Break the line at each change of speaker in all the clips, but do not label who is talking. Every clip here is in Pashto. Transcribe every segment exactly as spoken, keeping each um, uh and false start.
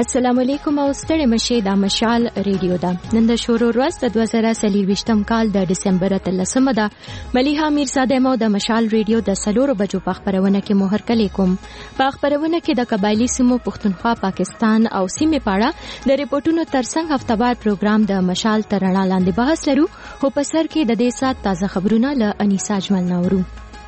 السلام علیکم او ستړي مشه د مشال ریډیو دا نن د شورو ورځ د دوه زره څلورویشتم کال د ډسمبر اتلسمه ده. ملیحه میرزاده مو د مشال ریډیو د سلورو بجو په خبرونه کې مهر کلی کوم. په خبرونه کې د قبایلی سیمو پښتونخوا پاکستان او سیمې پاړه د ریپورتونو ترڅنګ هفتهوار پروګرام د مشال ترڼا لاندې بحث لرو. خو په سر کې د دې سات تازه خبرونه له انیسا اجمل نورو.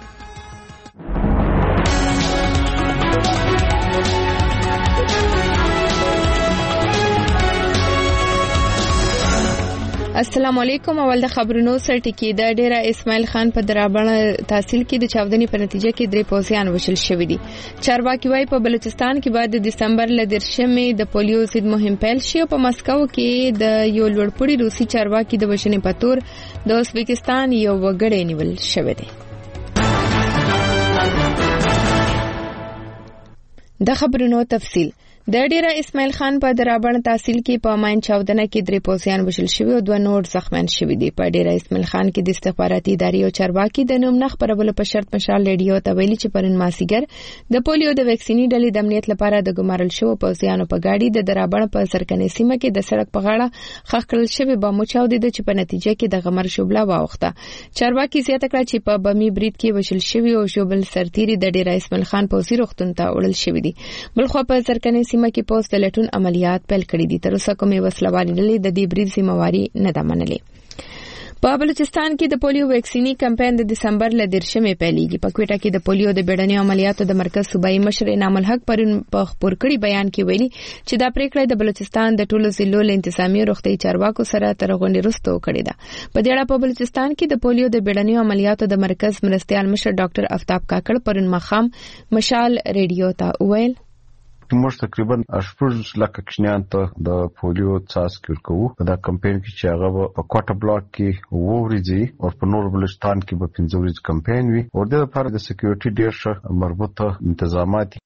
السلام علیکم. اول د خبرونو سرټکی د ډیره اسماعیل خان په درابڼه تحصیل کې د چاودنې په نتیجه کې درې پوځیان وشل شوې دي. چارواکي وايي په بلوچستان کې بعد د دسمبر ل دیرشمې د پولیو ضد مهم پیل شي او په مسکو کې د یو لوړپوړي روسي چارواکي د وشنې په تور د ازبکستان یو وګړی نیول شوی دی. د خبرونو تفصیل. د ډیره اسماعیل خان په درابڼه تحصیل کې په ماین چاودنه کې درې پوځیان وشل شوي او دوه نور زخمیان شوي دي. په ډیره اسماعیل خان کې د استخباراتي ادارې او چارواکي د نوم نه خبرولو په شرط مشال ریډیو ته ویلي چې پرون ماسیګر د پولیو د ویکسینی ډلې د امنیت لپاره د ګمارل شوو پوځیانو په گاډي د درابڼه په سرکنې سیمه کې د سړک په غاړه خښ کړل شوی بم چاودېده چې په نتیجه کې د غمر شوبله واوښته. چارواکي زیاته کړه چې په بمي برید کې وشل شوی او شوبل سرتيري د ډیره اسماعیل خان پوځي روغتون ته وړل شوی دي. بلخو په سرکنې سیمه کې پوز د لټون عملیات پیل کړي دي. تر اوسه کومې وسلوالې ډلې د دې برید ذمہواري نه ده منلې. په بلوچستان کې د پولیو ویکسینی کمپاین د دسمبر ل دیرشمې پیلېږي. په کوټه کې د پولیو د بیړني عملیاتو د مرکز صوبایي مشر انعام الحق پرون په خبر کړي بیان کې ویلي چې دا پریکړه د بلوچستان د ټولو ضلعو له انتظامی روغتي چارواکو سره تر غونډې وروسته کړې ده. په دې اړه په بلوچستان کې د پولیو د بیړني عملیاتو د مرکز مرستيال مشر ډاکټر افتاب کاکړ پرون مخام مشال ریډیو ته ویل
موږ تقریبا شپږ لکه کشنیان ته د پولیو څاڅکي ورکوو. په دا کمپاین کې چې هغه په کوټه بلاک کې ووريږي او په نور بلوچستان کې به پنځه ورځې کمپاین وي او د لپاره د سکیورټي ډیر ښه مربوطه انتظامات.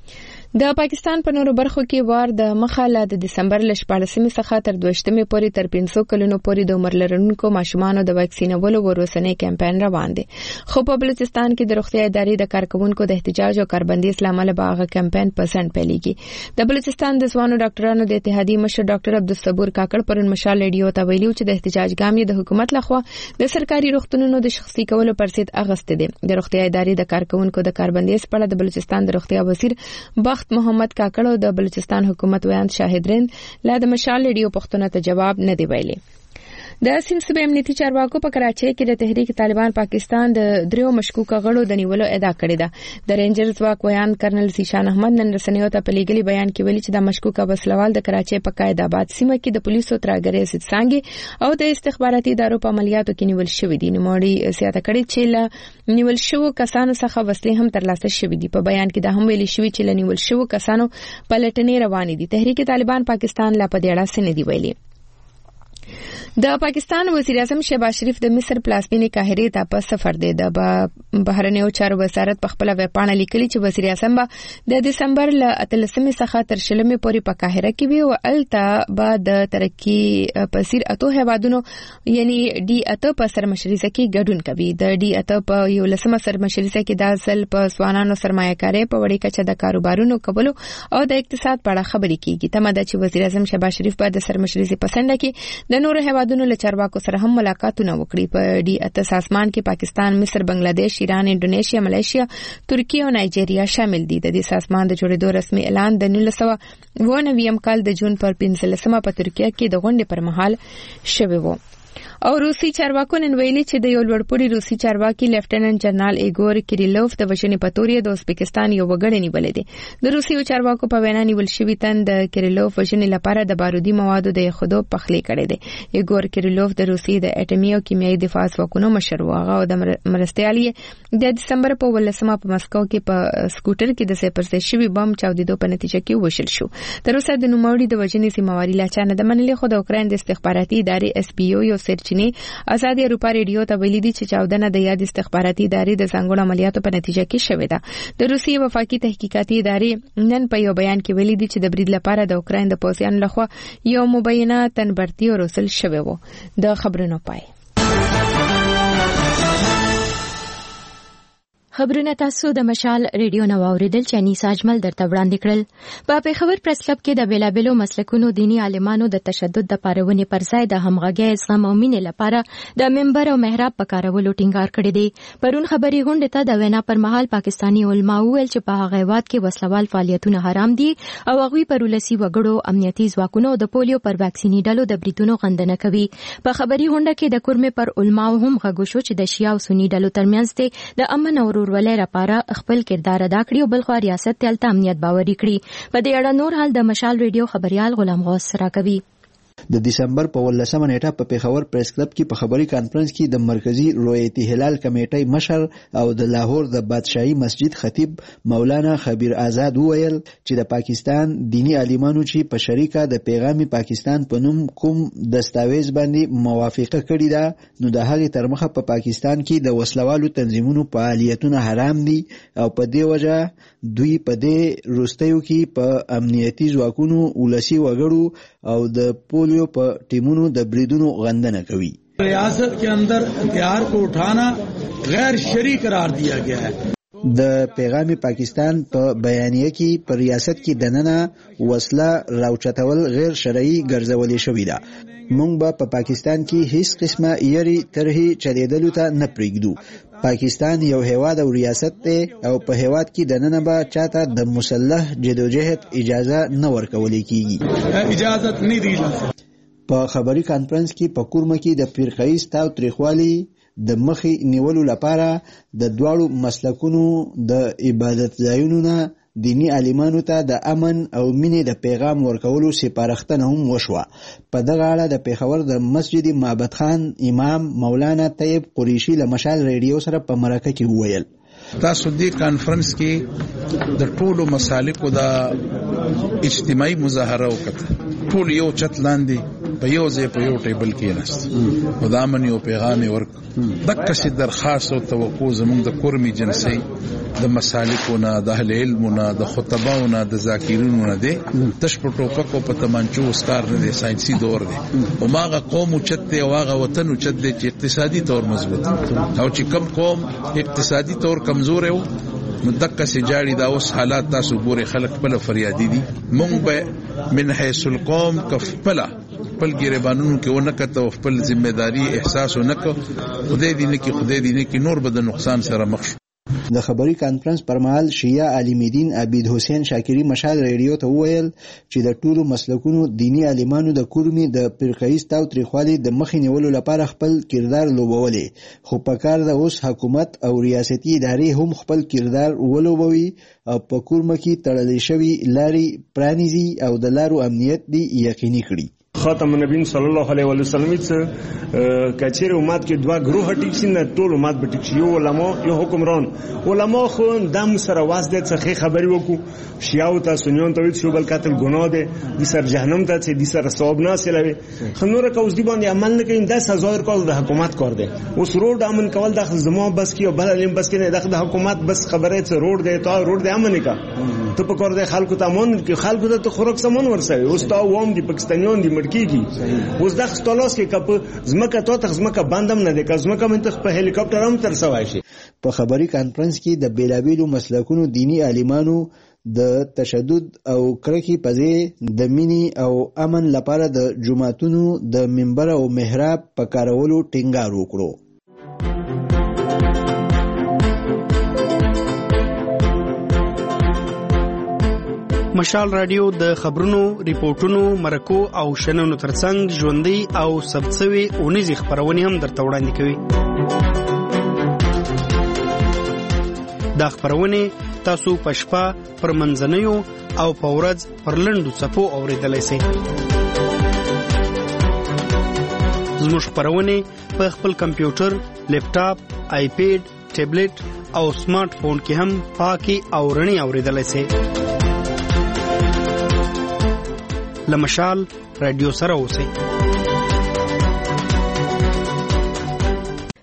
د پاکستان په نورو برخو کې وار د مخه له د دسمبر ل شپږمې څخه تر دوهشتمې پورې تر پنځه کلونو پورې د عمر لرونکو ماشومانو د واکسینولو ورسنۍ کمپاین روان دي. خو په بلوچستان کې د روغتیا ادارې د کارکونکو د احتجاج او کاربندیز لامل به هغه کمپاین په سند پیلېږي. د بلوچستان د ځوانو ډاکټرانو د اتحادیې مشر ډاکټر عبدالصبور کاکړ پرون مشال ریډیو ته ویلي چې د احتجاج ګام د حکومت لخوا د سرکاري روغتونونو د شخصي کولو پر ضد اغسته دي. د روغتیا ادارې د کارکونکو د کاربندیز په اړه د بلوچستان د روغتیا وزیر بخت محمد کاکړ او د بلوچستان حکومت ویاند شاهد رند لا د مشال ریډیو پښتون ته جواب نه دی ویلي. د سیند صوبې امنیتي چارواکو په کراچۍ کې د تحریک طالبان پاکستان د دریو مشکوکه غړو د نیولو ادعا کړې ده. د رینجر ځواک ویاند کرنل زیشان احمد نن رسنیو ته په لیږلي بیان کې ویلي چې د مشکوکه وسلوال د کراچۍ په قائد آباد سیمه کې د پولیسو ترهګرۍ ضد څانګې او د استخباراتي ادارو په عملیاتو کې نیول شوی دي. نوموړي زیاته کړې چې له نیول شوو کسانو څخه وسلې هم ترلاسه شوې دي. په بیان کې دا هم ویلي شوی چې له نیول شوو کسانو پلټنې روانې دي. تحریک طالبان پاکستان لا په دې اړه څه نه دی ویلي. د پاکستان وزیر اعظم شهباز شریف د مصر پلازمینې قاهرې ته په سفر دی. د بهرنیو چارو وزارت په خپل ویب پاڼه لیکلي چې وزیر اعظم به د دسمبر ل اتلسمې څخه تر شلمې پورې په قاهره کې وي او الته به د ترقی پذیر اتو هیوادونو یعنی ډي اته په سرمشريزه کې ګډون کوي. د ډي اته په یو لسمه سرمشريزه کې د ځل په ځوانانو سرمایه‌کاري په وړي کچه د کاروبارونو کولو او د اقتصاد په اړه خبرې کیږي. تمه ده چې وزیر اعظم شهباز شریف به د سرمشريزه پسنده کې د نورو هیوادونو له چارواکو سره هم ملاقاتونه وکړي. په ډي اته سازمان کې پاکستان، مصر، بنگلاديش، ایران، انډونیشیا، ملایشیا، ترکیه او نایجیریا شامل دي. د دې سازمان د جوړېدو رسمي اعلان د نولس سوه اوه نوي کال د جون پر پنځلسمه په ترکیه کې د غونډې پر مهال شوی و. او روسي چارواکو نن ویلي چې د یو لوړپوړي روسي چارواکي لیفټیننټ جنرال ایګور کریلوف د وشنې په تور د ازبکستان یو وګړی نیولې دي. د روسي چارواکو په وینا نیول شوی تن د کریلوف وشنې لپاره د بارودي موادو د خودو پخلی کړي دي. ایګور کریلوف د روسي د اټومي او کیمیاوي دفاع ځواکونو مشر و. هغه د مرستيالي د دسمبر په ولسمه په مسکو کې په سکوټر کې د سپرسه شوی بم چاودیدو په نتیجه کې وشل شو. تر اوسه د نوموړي د وجنې ذمہواري لا چانه د منلې. خو د اوکرين د استخباراتي ادارې اس پی او یو سرچینی آزادي اروپا ریډیو ته ویلي دي چې چاودنه د یاد استخباراتي ادارې د ځانګړو عملیاتو په نتیجه کې شوې ده. د روسي وفاقي تحقیقاتي ادارې نن په یو بیان کې ویلي دي چې د برید لپاره د اوکرين د پوځیانو لخوا یو مبینه تنبرتي ورسل شوی و. د خبرونو پای
خبرونه تاسو د مشال ریډیو نو اوریدل چې انیسا اجمل درته وړاندې کړل. په پیښور پریس کلب کې د بیلابلو مسلکونو دینی عالمانو د تشدد د پارونې پر ځای د همغږۍ زغم او مینې لپاره د منبر او محراب په کارولو ټینګار کړی دی. پرون خبري غونډه ته د وینا پر مهال پاکستانی علما وویل چې په هغه هیواد کې وسلوال فعالیتونه حرام دي او هغوی پر ولسی وګړو امنیتي ځواکونو د پولیو پر واکسینی ډلو د بریتونو غندنه کوي. په خبري غونډه کې د کورمې پر علما هم غږ شو چې د شیا او سنی ډلو ترمنځ د امن او ورولۍ لپاره خپل کردار ادا کړی او بلخو ریاست ته امنیت باوري کړی. په دې اړه نور حال د مشال ریډیو خبريال غلام غوث سره کوي.
د دسمبر په ولسمه نیټه په پیښور پریس کلب کې په خبري کانفرنس کې د مرکزی رویت هلال کمیټې مشر او د لاهور د بادشاہي مسجد خطیب مولانا خبیر آزاد وویل چې د پاکستان دینی عالمانو چې په شریکه د پیغام پاکستان په نوم کوم دستاویز باندې موافقه کړې ده نو د هغې تر مخه په پاکستان کې د وسلوالو تنظیمونو فعالیتونه حرام دي او په دې وجه دوی په دې وروستیو کې په امنیتي ځواکونو ولسی وګړو او د پولیو په ټیمونو د بریدونو غندنه کوي.
ریاست کے اندر ہتھیار کو اٹھانا غیر شرعی قرار دیا گیا ہے.
د پیغام پاکستان په بیانیه کې په ریاست کې دننه وسله راوچتول غیر شرعي ګرځولې شوې ده. موږ به په پاکستان کې هیڅ قسمه یری ترهی چلیدلو ته نه پرېږدو. پاکستان یو هیواد او ریاست دی او په هیواد کې دننه به چاته د مسلح جدوجہد اجازه نه ورکول کیږي.
اجازت نه دی.
په خبري کانفرنس کې په کورمه کې د فرقه‌ای تاو تریخوالي د مخې نیولو لپاره د دواړو مسلکونو د عبادت ځایونو نه دینی عالمانو ته د امن او مینې د پیغام ورکولو سپارښتنه هم وشوه. په دغه اړه د پیښور د مسجد معبد خان امام مولانا طیب قریشي له مشال ریډیو سره په مرکه کې وویل
تاسو دې کانفرنس کې د ټولو مسالکو د اجتماعي مظاهره وکړه. ټول یو چت لاندې په یو ځای په یو ټیبل کې ناست او د امن یو پیغام ورک. دغه څه درخواست او توقع زموږ د کورمي جنسي د مسالکونو د اهل علمونو د خطباونو د ذاکرینونو نه دي. تش په ټوپکو په تمانچو اسکار نه دي. ساينسي دور دی او ماغه قوم چت او هغه وطن چت دی چې اقتصادي تور مضبوط او چې کم قوم اقتصادي تور کمزور او نو دکه سي جاړي دا اوس حالات تاسو ګوري خلک په فریادي دي. مونږ به من حيث القوم کفلا خپل ګریبانونو کې ونه کته خپل ځمېداري احساس ونه کو. خدای دې نه کې خدای دې نه کې نور به د نقصان سره مخ شو.
د خبري کانفرنس پر مهال شیعه عالم دین عبید حسین شاکری مشال ریډیو ته وویل چې د ټولو مسلکونو دینی عالمانو د کورمي د فرقه‌ای تاو تریخوالي د مخې نیولو لپاره خپل کردار لوبولې خو په کار د اوس حکومت او ریاستي ادارې هم خپل کردار ولوبوي او په کورمه کې تړلې شوی لاري پرانیزي او د لارو امنیت دی یقیني کړي.
خاتم النبیین صلی الله علیه و سلم چې کچیر امت کې دوا گروه ټیک سین ټول امت به ټیک شي. یو علما یو حکمران علما خو دم سره واسطه څخه خبري وکړو شیاو ته سنیون ته شو بل قتل ګناه ده د سر جهنم ته چې د سر ثواب نه سلوي خنور کوز دی باندې عمل نه کوي. دس هزار کال د حکومت کار ده. اوس روډ امن کول د زما بس کې بل علم بس کې نه د حکومت بس خبره ته روډ ده تا روډ ده امن کا ته په کار ده خلکو ته امن کې خلکو ته خوراک سامان ورسوي. اوس تا ووم دي پاکستانیان دي کیږي. اوس د خستلاس کې کپ زمکه تو ته زمکه بندم نه ده که زمکه منطق په هلیکاپټر هم تر سوای شي.
په خبري کانفرنس کې د بیلابیلو مسلکونو دینی عالمانو د تشدد او کرکې په ځای د مینې او امن لپاره د جماعتونو د منبر او محراب په کارولو ټینګار وکړو.
مشال رادیو د خبرونو، ریپورتونو، مرکو او شننو ترڅنګ ژوندۍ او ثبتسوي اونیزي خبرونه هم درته وړاندې کوي. دا خبرونه تاسو په شپه پر منځنیو او په ورځ پر لنډو څپو اوریدلای شئ. زموږ خبرونه په خپل کمپیوټر، لیپټاپ، آیپیډ، ټابلیټ او سمارټ فون کې هم پاکي او رڼي اوریدلای شئ. لمشال رادیو سره اوسئ.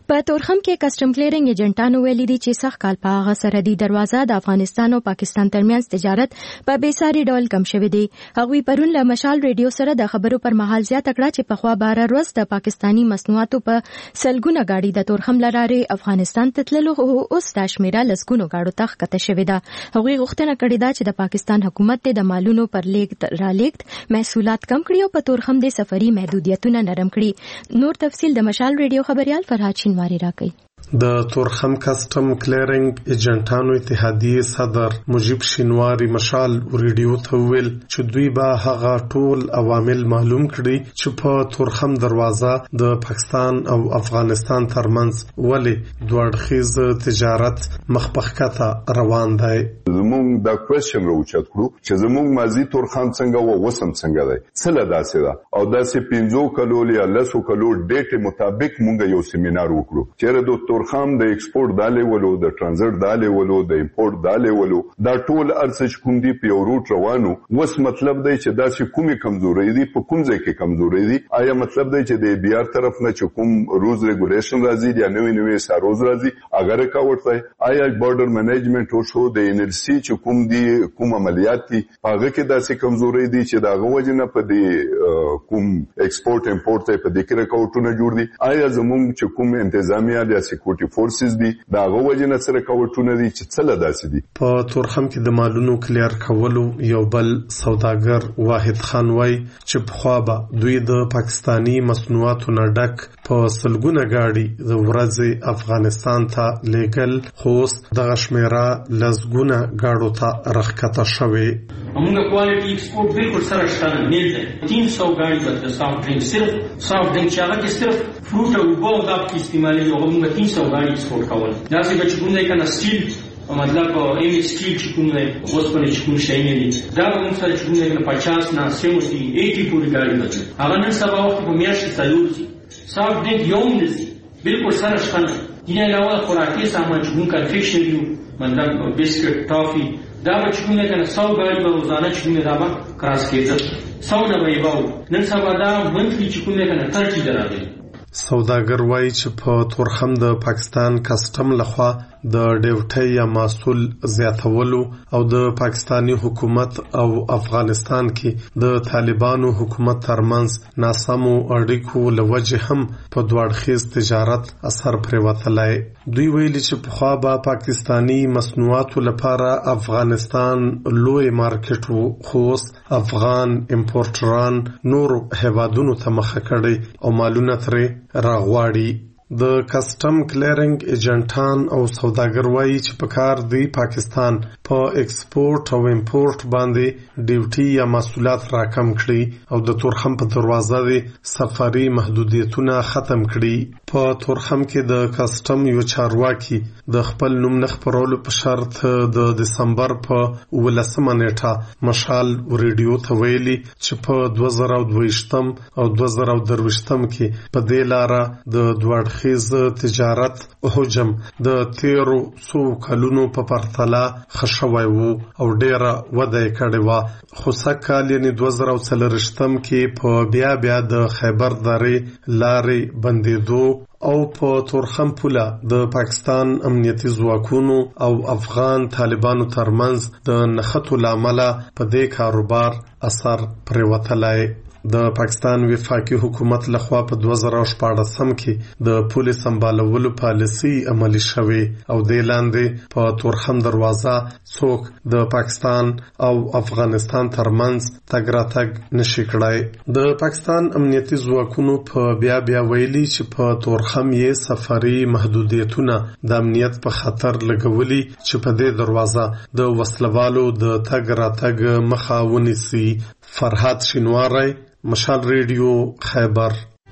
په تورخم کې کسٹم کلیرنګ ایجنټانو ویلي دي چې سخت کال په هغه سرحدي دروازه د افغانستان او پاکستان ترمنځ تجارت په بیساري ډول کم شوی دی. هغوی پرون له مشال ریډیو سره د خبرو پر مهال زیاته کړه چې پخوا باره ورځ د پاکستانی مصنوعاتو په سلګونه گاډي د تورخم لارې افغانستان ته تللو، اوس دا شمیره لسګونو گاډو ته ښکته شوې ده. هغوی غوښتنه کړې ده چې د پاکستان حکومت د مالونو پر لیږد رالیږد محصولات کم کړي او په تورخم د سفري محدودیتونه نرم کړي. نور تفصیل د مشال ریډیو خبريال فرهاد شینواری راکوي.
د تورخم کسٹم کلیرنګ ایجنټانو اتحادیه صدر مجيب شینواری مشال ریډیو ته ویل چې دوی به هغه ټول عوامل معلوم کړي چې په تورخم دروازه د پاکستان او افغانستان ترمنځ ولې دوړخیز تجارت مخپخکته روان دی.
زموږ دا کوېشن راوچت کړو چې زموږ ماضي تورخم څنګه و وسم څنګه دی، څه داسې ده او داسې پنځو کلو یا لسو کلو ډیټ مطابق موږ یو سیمینار وکړو چې د تورخم د ایکسپورت دالې ولو د ترانزیت دالې ولو د امپورت دالې ولو دا ټول ارڅ کوم دی په یو روټ روانو. وس مطلب دی چې دا چې کومي کمزوري دي په کوم ځای کې کمزوري دي، آیا مطلب دی چې د بیار طرف نه چې کوم روز ریګولیشن راځي یا نوې نوې ساروز راځي اگر کا ورته آیا بارډر منیجمنت او شو د ان ال سی چې کوم دی کوم عملیات دي هغه کې داسې کمزوري دي چې دا غوښنه په دې کوم ایکسپورت امپورت په دې کې راکوټونه جوړ دي. آیا زموږ چې کوم انتظامیه یا سکیورټي فورسز دي دا غوښنه سره کوټونه دي چې څه لداسي دي.
په تورخم کې د مالونو کلیر کولو یو بل سوداګر واحد خان وای چې په خوا به دوی د پاکستانی مصنوعاتو نه ډک په سلګونه گاډي د ورځې افغانستان ته لېګل، خو د غشمیره لزګونه گاډو ته رخکته شوی.
موږ کوالټي ایکسپورت بالکل سره شته نه دي. तीन सौ गाड़ी د سافټ ډرینک صرف سافټ ډرینک چې هغه کې صرف فروټ او اوبه او داب کې استعمالي او موږ तीन सौ गाड़ी ایکسپورت کول. دا څنګه چې کوم ځای کنه سټیل مطلب ایم سټیل چې کوم ځای اوس په چې کوم شي نه دي دا موږ سره چې کوم ځای پچاس نه سیموتی اسی پورې गाड़ी بچي هغه نن سبا وخت په میاشت تلوري سافټ ډرینک یوم دي بالکل سره شته. دینه علاوه خوراکي سامان چې موږ کنفیکشنری مطلب بسکټ ټافي دا به چې کومه کنه سو غاړي به روزانه چې کومه دا به کراس کېده سو نه به یو نن سبا دا منتلی چې کومه کنه ترټی درغلي.
سوداګر وایي چې په تورخم د پاکستان کسٹم لخوا د ډیوټي یا محصول زیاتولو او د پاکستانی حکومت او افغانستان کې د طالبانو حکومت ترمنځ ناسمو اړیکو لوجه هم په دوړخیز تجارت اثر پریوتلای. دوی ویلي چې په خوا به پاکستانی مصنوعاتو لپاره افغانستان لوی مارکیټ وو، خو افغان امپورټران نور هیوادونو ته مخه کړي او مالونه ترې راغواړي. د کسٹم کلیرنګ ایجنټان او سوداګر وایي چې په کار دی پاکستان په ایکسپورت او امپورت باندې ډیوټي یا محصولات راکم کړي او د تورخم په دروازه دی سفري محدودیتونه ختم کړي. په تورخم کې د کسٹم یو چارواکي د خپل نوم نه خپرولو په شرط د دسمبر په ولسمه نیټه مشال ریډیو ته ویلي چې په دوه زره او دوه او دوه زره او درویشتم کې په دې لاره د دوړ خیز تجارت حجم د تیرو سو کلونو په پرتله خشوي وو او ډیره وده کړې و. خو سکهال یعنی دوه زره او څلورشتم کې په بیا بیا د خیبر درې لارې بندیدو او په تورخم پوله د پاکستان امنیتي ځواکونو او افغان طالبانو ترمنځ د نښتو لامل په دې کاروبار اثر پریوتلای. د پاکستان وفاقي حکومت لخوا په دوه زره او شپاړسم کې د پولیس سمبالولو پالیسي عملي شوه او د لاندې په تورخم دروازه څوک د پاکستان او افغانستان ترمنځ تګ راتګ نشي کړای. د پاکستان امنیتي ځواکونو په بیا بیا ویلي چې په تورخم یې سفري محدودیتونه د امنیت په خطر لګولي چې په دې دروازه د وسلوالو د تګ راتګ مخه ونیسي. فرهاد شینواری، مشال ریډیو، خیبر.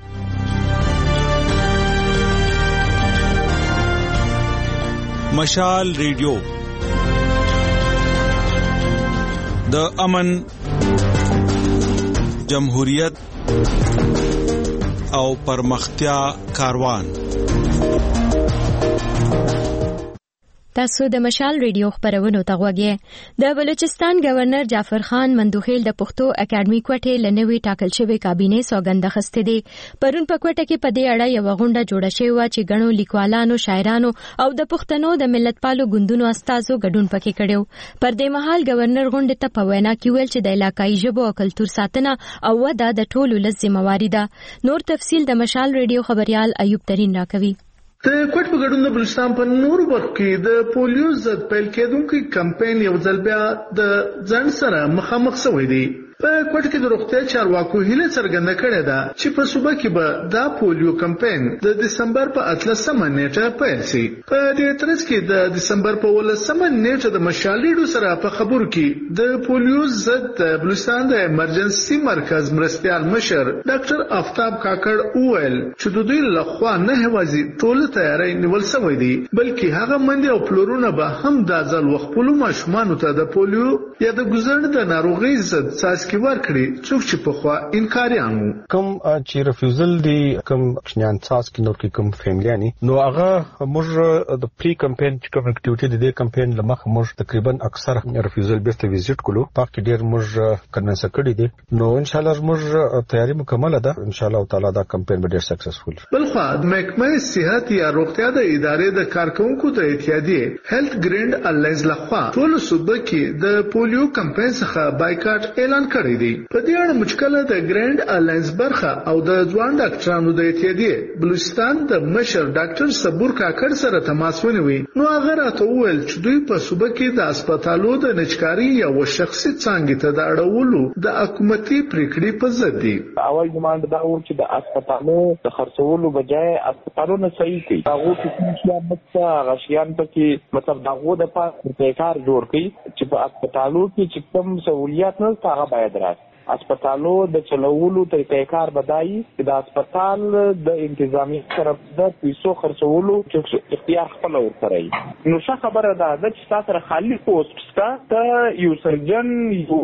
مشال ریډیو د امن، جمهوریت او پرمختیا کاروان.
تاسو د مشال ریډیو خبرونه ته غوږی. د بلوچستان گورنر جعفر خان مندوخیل د پښتو اکیډمي کوټې لنوي ټاکل شوی کابینه سوګند خسته دي. پرون په کوټه کې په دې اړه یو غونډه جوړه شوې و چې غنو لیکوالانو، شاعرانو او د پښتنو د ملتپالو ګوندونو استازو ګډون پکې کړو. پر دې مهال گورنر غونډه ته په وینا کې ویل چې د علاقايي ژبو او کلتور ساتنه او وده د ټولو لږ ذمہواری ده. نور تفصیل د مشال ریډیو خبريال ایوب ترين راکوي.
د کوټ په ګډون د بلوچستان په نورو برخو کې د پولیو ضد پیل کېدونکي کمپاین یو ځل بیا د ځان سره مخامخ شوی دی. په کوټ کې د روغتیا چارواکو هیله څرګنده کړې ده چې په صوبه کې به دا پولیو کمپاین د دسمبر په اتلسمه نیټه پیل شي. په دې ترڅ کې د دسمبر په ولسمه نیټه د مشالېډو سره په خبرو کې د پولیو ضد د بلوچستان د ایمرجنسي مرکز مرستيال مشر ډاکټر آفتاب کاکړ وویل چې د دوی لخوا نه هوازي ټول تیاری نیول شوی دی، بلکې هغه منډي او پلورونه به هم د ځل وخت په ماشومانو ته د پولیو یا د ګزړ د ناروغي ضد څاڅکي ورکړي څوک چې په خوا انکاریان وو.
کوم چې ریفیوزل دی کوم کښنیان څاڅکي نور کې کوم فیملیانی نو هغه موږ د پری کمپاین چې کوم اکټیویټي د کمپاین لمخه موږ تقریبا اکثر ریفیوزل بیرته ویزټ کولو پاک ډیر موږ کننس کړی دي. نو ان شاء الله موږ تیاری مکمل ده. ان شاء الله تعالی دا کمپاین به ډیر سکسسفل.
بلخو د محکمه صحت یا روغتیا د ادارې د کارکونکو د اتحادیې هیلث ګرینډ الینس لخوا ټول صوبه کې د پولیو کمپاین څخه بایکاټ اعلان کړی دی. په دې اړه مشکله د ګرینډ الینس برخه او د ځوان ډاکټرانو د اتحادیې بلوچستان د مشر ډاکټر صبور کاکړ سره تماس ونیوي. نو هغه راته وویل چې دوی په صوبه کې د هسپتالو د نجکاري یا شخصي څانګې ته د اړولو د حکومتي پریکړې په ضد دي.
اول ډیماند دا و چې د هسپتالو د خرڅولو بجای هسپتالونه صحیح کړي. هغه چې څه مڅه غشيان پکې مطلب دغه د پاره کار جوړ کړي چې په هسپتالو کې چې کوم سہولیات نه هغه باید راځي. هسپتالو د چلولو طریقې کار بدایي چې د هسپتال د انتظامی طرف د پیسو خرڅولو چې اختیار خپل ورکړي. نو څه خبره ده چې تاسو خالی پوسټ ستا ته یو سرجن، یو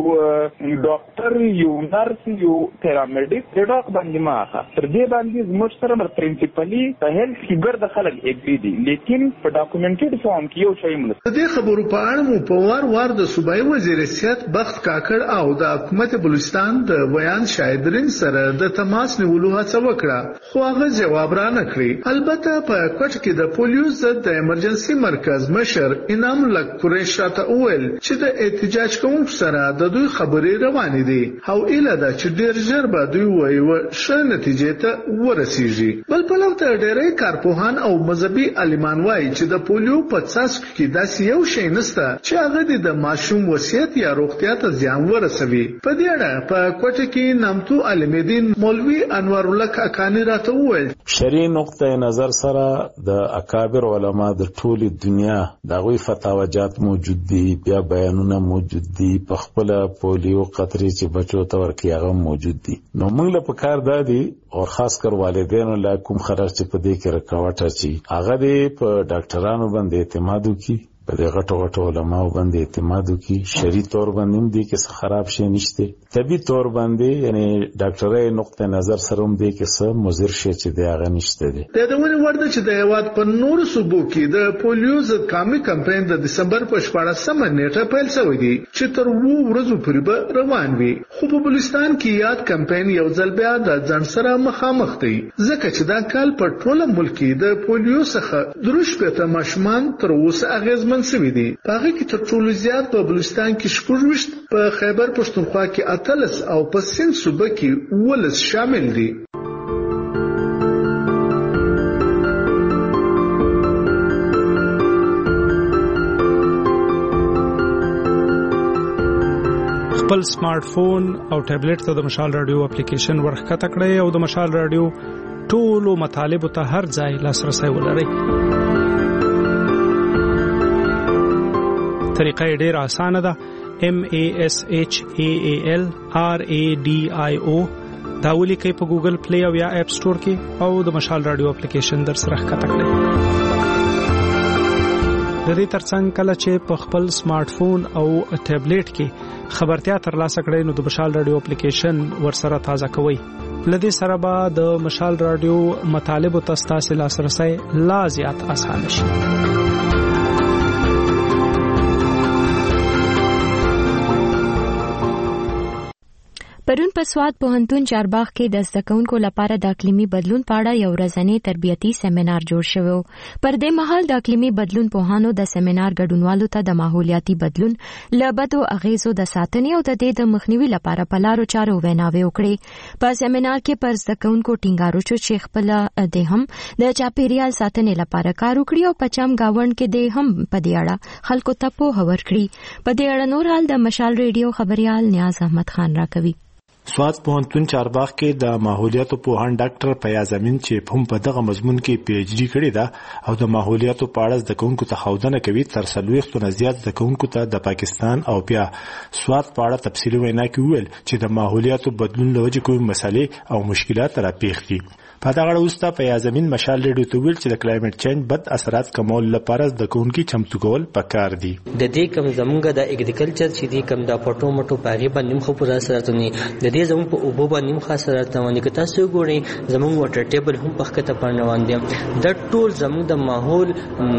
ډاکټر، یو نرس، یو پیرامیډیک د ډاک باندې ماخه تر دې باندې زموږ سره پرنسپلی په هیلث فیګر د خلک اګری دي، لیکن په ډاکومنټډ فارم کې یو شی مل.
د دې خبرو په اړه مو په وار وار د صوبایي وزیر صحت بخت کاکړ او د حکومت بلوچستان د بیان شاهدرین سره د تماس نیولو هڅه وکړه، خو هغه جواب را نه کړی. البته په کوټ کې د پولیو ضد د ایمرجنسي مرکز مشر انعام لک قریش راته وویل چې د احتجاج کوونکو سره د دوی خبرې روانې دي او اله ده چې ډیر ژر به دوی وایي ښه نتیجې ته ورسیږي. بل په لور ته ډېری کارپوهان او مذهبي عالمان وایي چې د پولیو په څاڅکو کې داسې یو شی نشته چې هغه د ماشوم وصیت یا روغتیا ته زیان ورسوي. په دې اړه په کوټه کې نامتو عالمدین مولوی انور الله کاکانی راته وویل
شری نقطه نظر سره د اکابر علما د ټولي دنیا دغه فتاواجات موجود دي، بیا بیانونه موجود دي، په خپل پولیو قطري چې بچو ته ورکی هغه موجود دي. نو موږ له پکار دادي او خاص کر والدینو لا کوم خرج چې په دې کې رکاوټ اچي هغه دې په ډاکټرانو باندې اعتماد وکړي، په دې غټو غټو علماء باندې اعتماد وکړي. شری تور باندې دې کې څه خراب شي نشته، طبي تور باندې یعنی ډاکټرای نقطه نظر سره هم دې کې څه مضر شي چې دې هغه نشته دي.
د دونه ورده چې د هیواد په نورو صوبو کې د پولیو ضد کامي کمپاین د دسمبر په شپاړسمه نیټه پیل شوی دی چې تر وو ورځو پورې به روان وي. خو په بلوچستان کې یاد کمپاین یو ځل بیا د ځان سره مخامخ دی، ځکه چې دا کال په ټوله ملک کې د پولیو څخه دروش پته ماشومان تر اوسه اغیزمن سوي دي. هغه کې تر ټولو زیات په بلوچستان کې شپږ، په خیبر پښتونخوا کې اتلس او په سند صوبه کې ولس شامل دي.
خپل سمارټ فون او ټابلیټ ته د مشال رادیو اپلیکیشن ورخکته کړئ او د مشال رادیو ټولو مطالبه ته هر ځای لاسرسي ولرئ. طریقه ډیر اسانه ده. M A S H A A L R A D I O دا ولیکئ په ګوګل پلی او یا اپ سٹور کې او د مشال رادیو اپلیکیشن در سره ښکته کړئ. د دې ترڅنګ کله چې په خپل سمارټ فون او ټابلیټ کې خبرتیا ترلاسه کړئ نو د مشال رادیو اپلیکیشن ورسره تازه کوئ. لدې سره به د مشال رادیو مطالب او تاسو لاسرسي لا زیات اسانه شي.
پرون په سواد پوهنتون چارباغ کې د زده کوونکو لپاره د اقلیمي بدلون په اړه یو ورځنی تربیتي سیمینار جوړ شوی و. پر دې مهال د اقلیمي بدلون پوهانو د سیمینار ګډونوالو ته د ماحولیاتي بدلون له بدو اغیزو د ساتنې او د دې د مخنیوي لپاره په لارو چارو ویناوې وکړې. په سیمینار کې پر زده کوونکو ټینګار وشو چې خپل د هم د چاپیریال ساتنې لپاره کار وکړي او په چم گاوند کې د هم په دې اړه خلکو ته پوهه ورکړي. په دې اړه نور حال د مشال ریډیو خبريال نیاز احمد خان راکوي.
سواد پوهنتون چارباغ کې د ماحولیاتو پوهان ډاکټر فیاض امین چې هم په دغه مضمون کې پی ایچ ډي کړې ده او د ماحولیاتو په اړه زده کوونکو ته ښودنه کوي، تر څلوېښتو نه زیات زده کوونکو ته د پاکستان او بیا سواد په اړه تفصیلي وینا کې وویل چې د ماحولیاتو بدلون له وجې کومې مسلې او مشکلات راپېښ دي. په دغه اړه وروسته فیاض امین مشال ریډیو ته ویل چې د کلایمټ چینج بد اثرات کمول لپاره زده کوونکي چمتو کول پکار دي.
د دې کم زمونږ د اګریکلچر چې دی کم د پټو مټو پاغي باندې مخ پر اثرات نه د دې زموږ په اوبو باندې مخ اثرات نه که تاسو ګورئ زموږ واټر ټیبل هم په خطه پر روان دي. د ټول زموږ د ماحول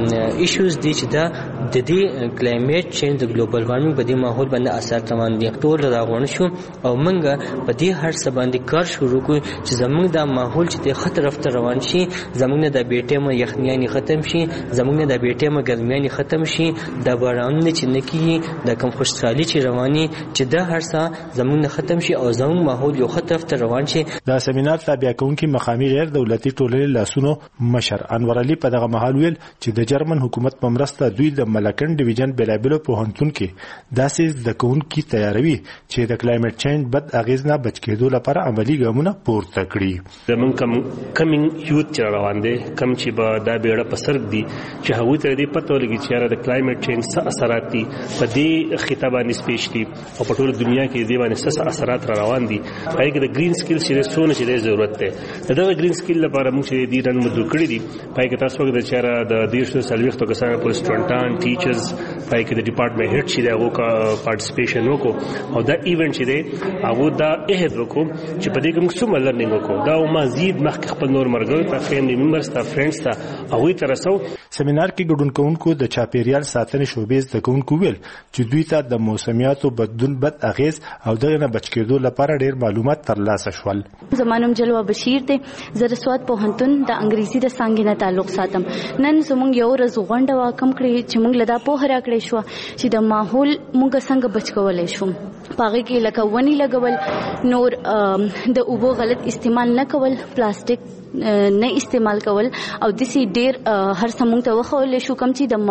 ایشوز دي چې دا د دې کلایمټ چینج د ګلوبل وارمنګ په دې ماحول باندې اثر روان دي. ټول راغون شو او موږ په دې هر څه باندې کار شروع کړو چې زموږ د ماحول چې د خطر رفته روان شي، زموږ نه د بیټه مو یخنیانی ختم شي، زموږ نه د بیټه مو ګرمیانی ختم شي، د باران نه چې نکی د کم خوشحالي چې رواني چې د هر څه زموږ نه ختم شي او زموږ ماحول یو خطر رفته روان شي.
د سیمینار تابع کوونکي مقامي غیر دولتي ټولنې لاسونو مشر انور علي په دغه مهال ویل چې د جرمن حکومت په مرسته دوی د ملکن ډیویژن بلابلو پوهنتون کې داسې زده کوونکي تیاروي چې د کلایمټ چینج بد اغیز نه بچ کېدو لپاره عملی ګامونه پورته کړي.
زموږ کم کمینګ یوت چې روان دي کم چې به دا بیړه په سر دي چې هغوی ته دې پته ولګي چې د کلایمټ چینج څه اثرات دي په دې خطه باندې سپیش دي او په ټول دنیا کې دې باندې څه اثرات را روان دي. هغې کې د ګرین سکل چې څونه چې د ضرورت دی د دغه ګرین سکل لپاره موږ چې دې رن مدو کړي دي. هغې کې تاسو وګورئ چې د دېرشو څلوېښتو کسانو پورې سټوډنټان ټیچرز هغې کې د ډپارټمنټ هیډ چې دی هغو پارټیسپیشن وکړو او دا ایونټ چې دی هغو دا عهد وکړو چې په دې کې موږ څومره لرنینګ وکړو دا مزید مخکې خپل نور مرګ ته فیملی ممبرز ته فرندز ته هغوی ته رسو.
سیمینار کې ګډون کوونکو د چاپیریال ساتنې شعبې زده کوونکو ویل چې دوی ته د موسمیاتو بدلون بد اغیز او دغه نه بچ کېدو لپاره ډېر معلومات ترلاسه شول.
زما نوم جلوه بشیر دی، زه د سواد پوهنتون د انګریزي د څانګې نه تعلق ساتم. نن زموږ یو ورځ غونډه وه کوم کړې چې موږ له دا پوهه راکړې شوه چې د ماحول موږ څنګه بچ کولی شو. په هغې کې لکه ونې لګول، نور د اوبو غلط استعمال نه کول، پلاستیک نه استعمال کول او دسی ډیر هر سمون ته وخولې شو کوم چې د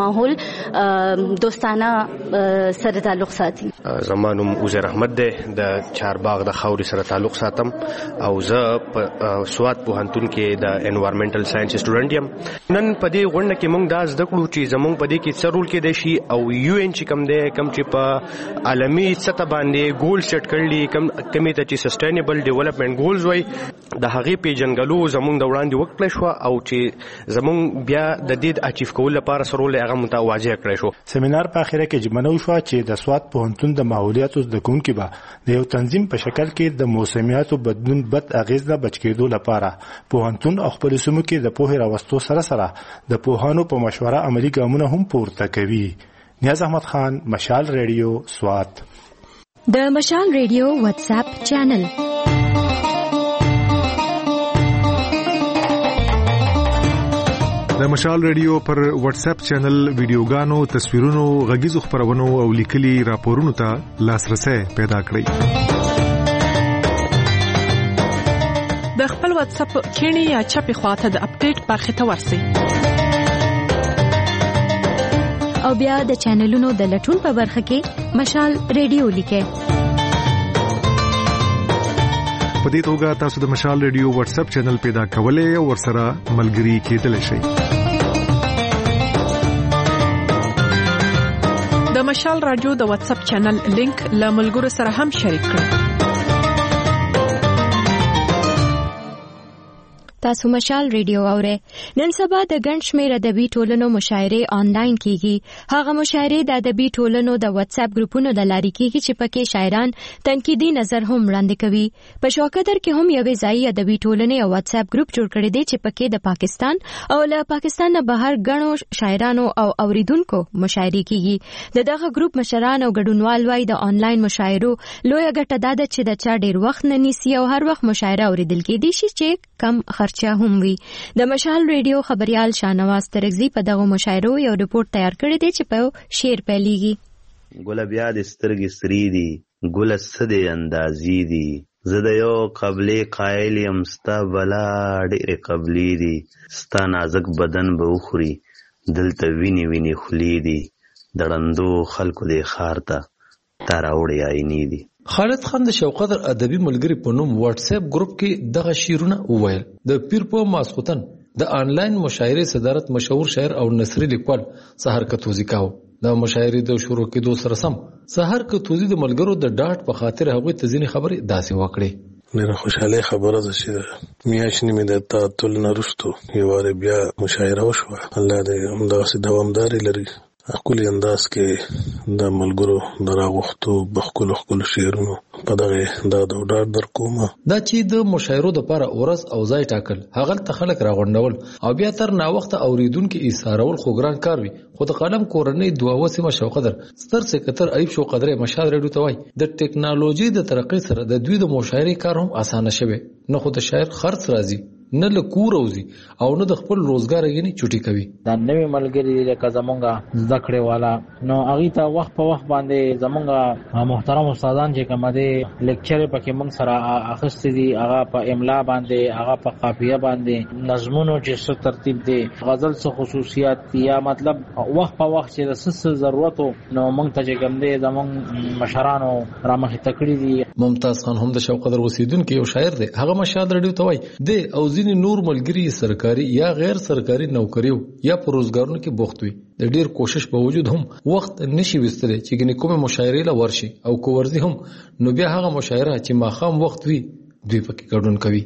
ماحول دوستانه سره تعلق ساتي.
زمانوم عزیر احمد دی، د چارباغ د خاوري سره تعلق ساتم او زه په سواد پوهنتون کې د انوایرنمنټل ساينس سټوډنټ یم. نن په دې غونډه کې موږ دا زده کړو چې زموږ په دې کې څه رول کېدای شي او یو ان چې کوم دی کوم چې په عالمي سطح باندې ګول سیټ کړل کوم کمی ته چې سسټینبل ډیولپمنٹ ګولز وای د هغې پیژنګلو زموږ د وړاندې وکړل شو او چې زموږ بیا د دې اچیو کول لپاره سره له هغه متواجه کړی شو.
سیمینار په اخره کې جمعنو شو چې د سواد پوهنتون د ماحولیاتو زده کوونکي به د یو تنظیم په شکل کې د موسمیاتو بدلون بد اغیز نه بچ کېدو لپاره پوهنتون او خپل سیمو کې د پوهې راوستو سره سره د پوهانو په مشوره عملی ګامونه هم پورته کوي. نیاز احمد خان، مشال ریډیو، سواد.
د مشال ریډیو واتس اپ چینل
د مشال ریډیو پر واتس اپ چینل ویډیوګانو، تصویرونو، غږیزو خبرونو او لیکلي راپورونو ته لاسرسي پیدا کړئ.
د خپل واتس اپ کینی یا چپی خواته د اپډیټ برخه ته ورسئ
او بیا د چینلونو د لټون په برخه کې مشال ریډیو لیکئ.
په دې توګه تاسو د مشال ریډیو واتس اپ چینل پیدا کولای او ورسره ملګري کېدلی شئ.
د مشال رادیو د واتس اپ چینل لینک له ملګرو سره هم شریک کړئ.
تاسو مشال ریډیو اورئ. نن سبا د ګڼ شمېر ادبي ټولنو مشاعرې آنلاین کیږي. هغه مشاعرې د ادبي ټولنو د واتس اپ ګروپونو د لارې کیږي چې پکې شاعران تنقیدي نظر هم وړاندې کوي. په شوکدر کې هم یوې ځایي ادبي ټولنې او واتس اپ ګروپ جوړ کړی دی چې پکې د پاکستان او له پاکستان نه بهر ګڼو شاعرانو او اوریدونکو مشاعرې کیږي. د دغه ګروپ مشران او ګډونوال وايي د آنلاین مشاعرو لویه ګټه دا ده چې د چا ډیر وخت نه نیسي او هر وخت مشاعره اوریدل کېدی شي چې کم خرچه هم وي. د مشال ریډیو خبريال شاهنواز ترغزي په دغه مشاعرو یو رپورت تیار کړی دی چې په شعر پیلېږي.
ګل بیا د سترګې سری دي ګل سده اندازي دي زه د یو قبلې قایل یم ستا بلا ډېرې قبلې دي ستا نازک بدن به وخوري دلته وینې وینې خولې دي د ړندو خلکو دې ښار ته تا راوړې آینې دي.
خالد خان د شوقدر ادبي ملګری په نوم واتس اپ ګروپ کې دغه شعرونه وویل. د پیر په ماسختن د آنلاین مشاعرې صدارت مشهور شاعر او نثري لیکوال سحر کتوزی کاو. د مشاعرې د شروع کېدو سره سم سحر کتوزی د ملګرو د ډاټ په خاطر هغه ته ځینې خبرې داسې وکړې.
ډېره خوشحالي خبره ده چې میاشتې مې د تعطل نه وروسته یو وارې بیا مشاعره وشوه. الله دې همداسې دوامداري لري. خپل انداز کې د ملګرو د راغښتو بخکلو خپل شعرونو په دغه د ډاډ در کومه
دا چې د مشاعرو د لپاره ورځ او ځای ټاکل هغه ته خلک راغونډول او بیا تر نا وخت اوریدونکو ایثارول خو ګران کار وي. خو د قلم کورنۍ دوه وسیمه شوقدر ستر سکتر ایب شوقدر مشال ریډیو ته وای د ټیکنالوژي د ترقۍ سره د دوی د مشاعرې کار هم اسانه شوه. نه خو د شاعر خرڅ راځي نه له کور اوزي او نه د خپل روزګار یې چټي کوي.
دا نوې ملګری لکه زمونږه زده کړې والا نو هغه ته وخت په وخت باندې زمونږه محترم استادان چې کوم دي لیکچر پکې موږ سره اخستې دي هغه په املا باندې هغه په قافیه باندې نظمونو چې څه ترتیب دي غزل څه خصوصیات یا مطلب وخت په وخت چې د څه ضرورت نو موږ ته چې کوم دي زمونږ مشرانو را مخې تکړی دي.
ممتاز خان هم د شوقدر اوسیدونکو یو شاعر دی. هغه مشال ریډیو ته وای دی او ځینې نور ملګری سرکاري یا غیر سرکاري نوکریو یا په روزګارونو کې بوخت وي. د ډیر کوشش په وجود هم وخت نشي وستره چې ګنې کومه مشاعره لا ورشي او کو ورزي هم نو بیا هغه مشاعره چې ماخام وخت وي دوی پکې ګډون کوي.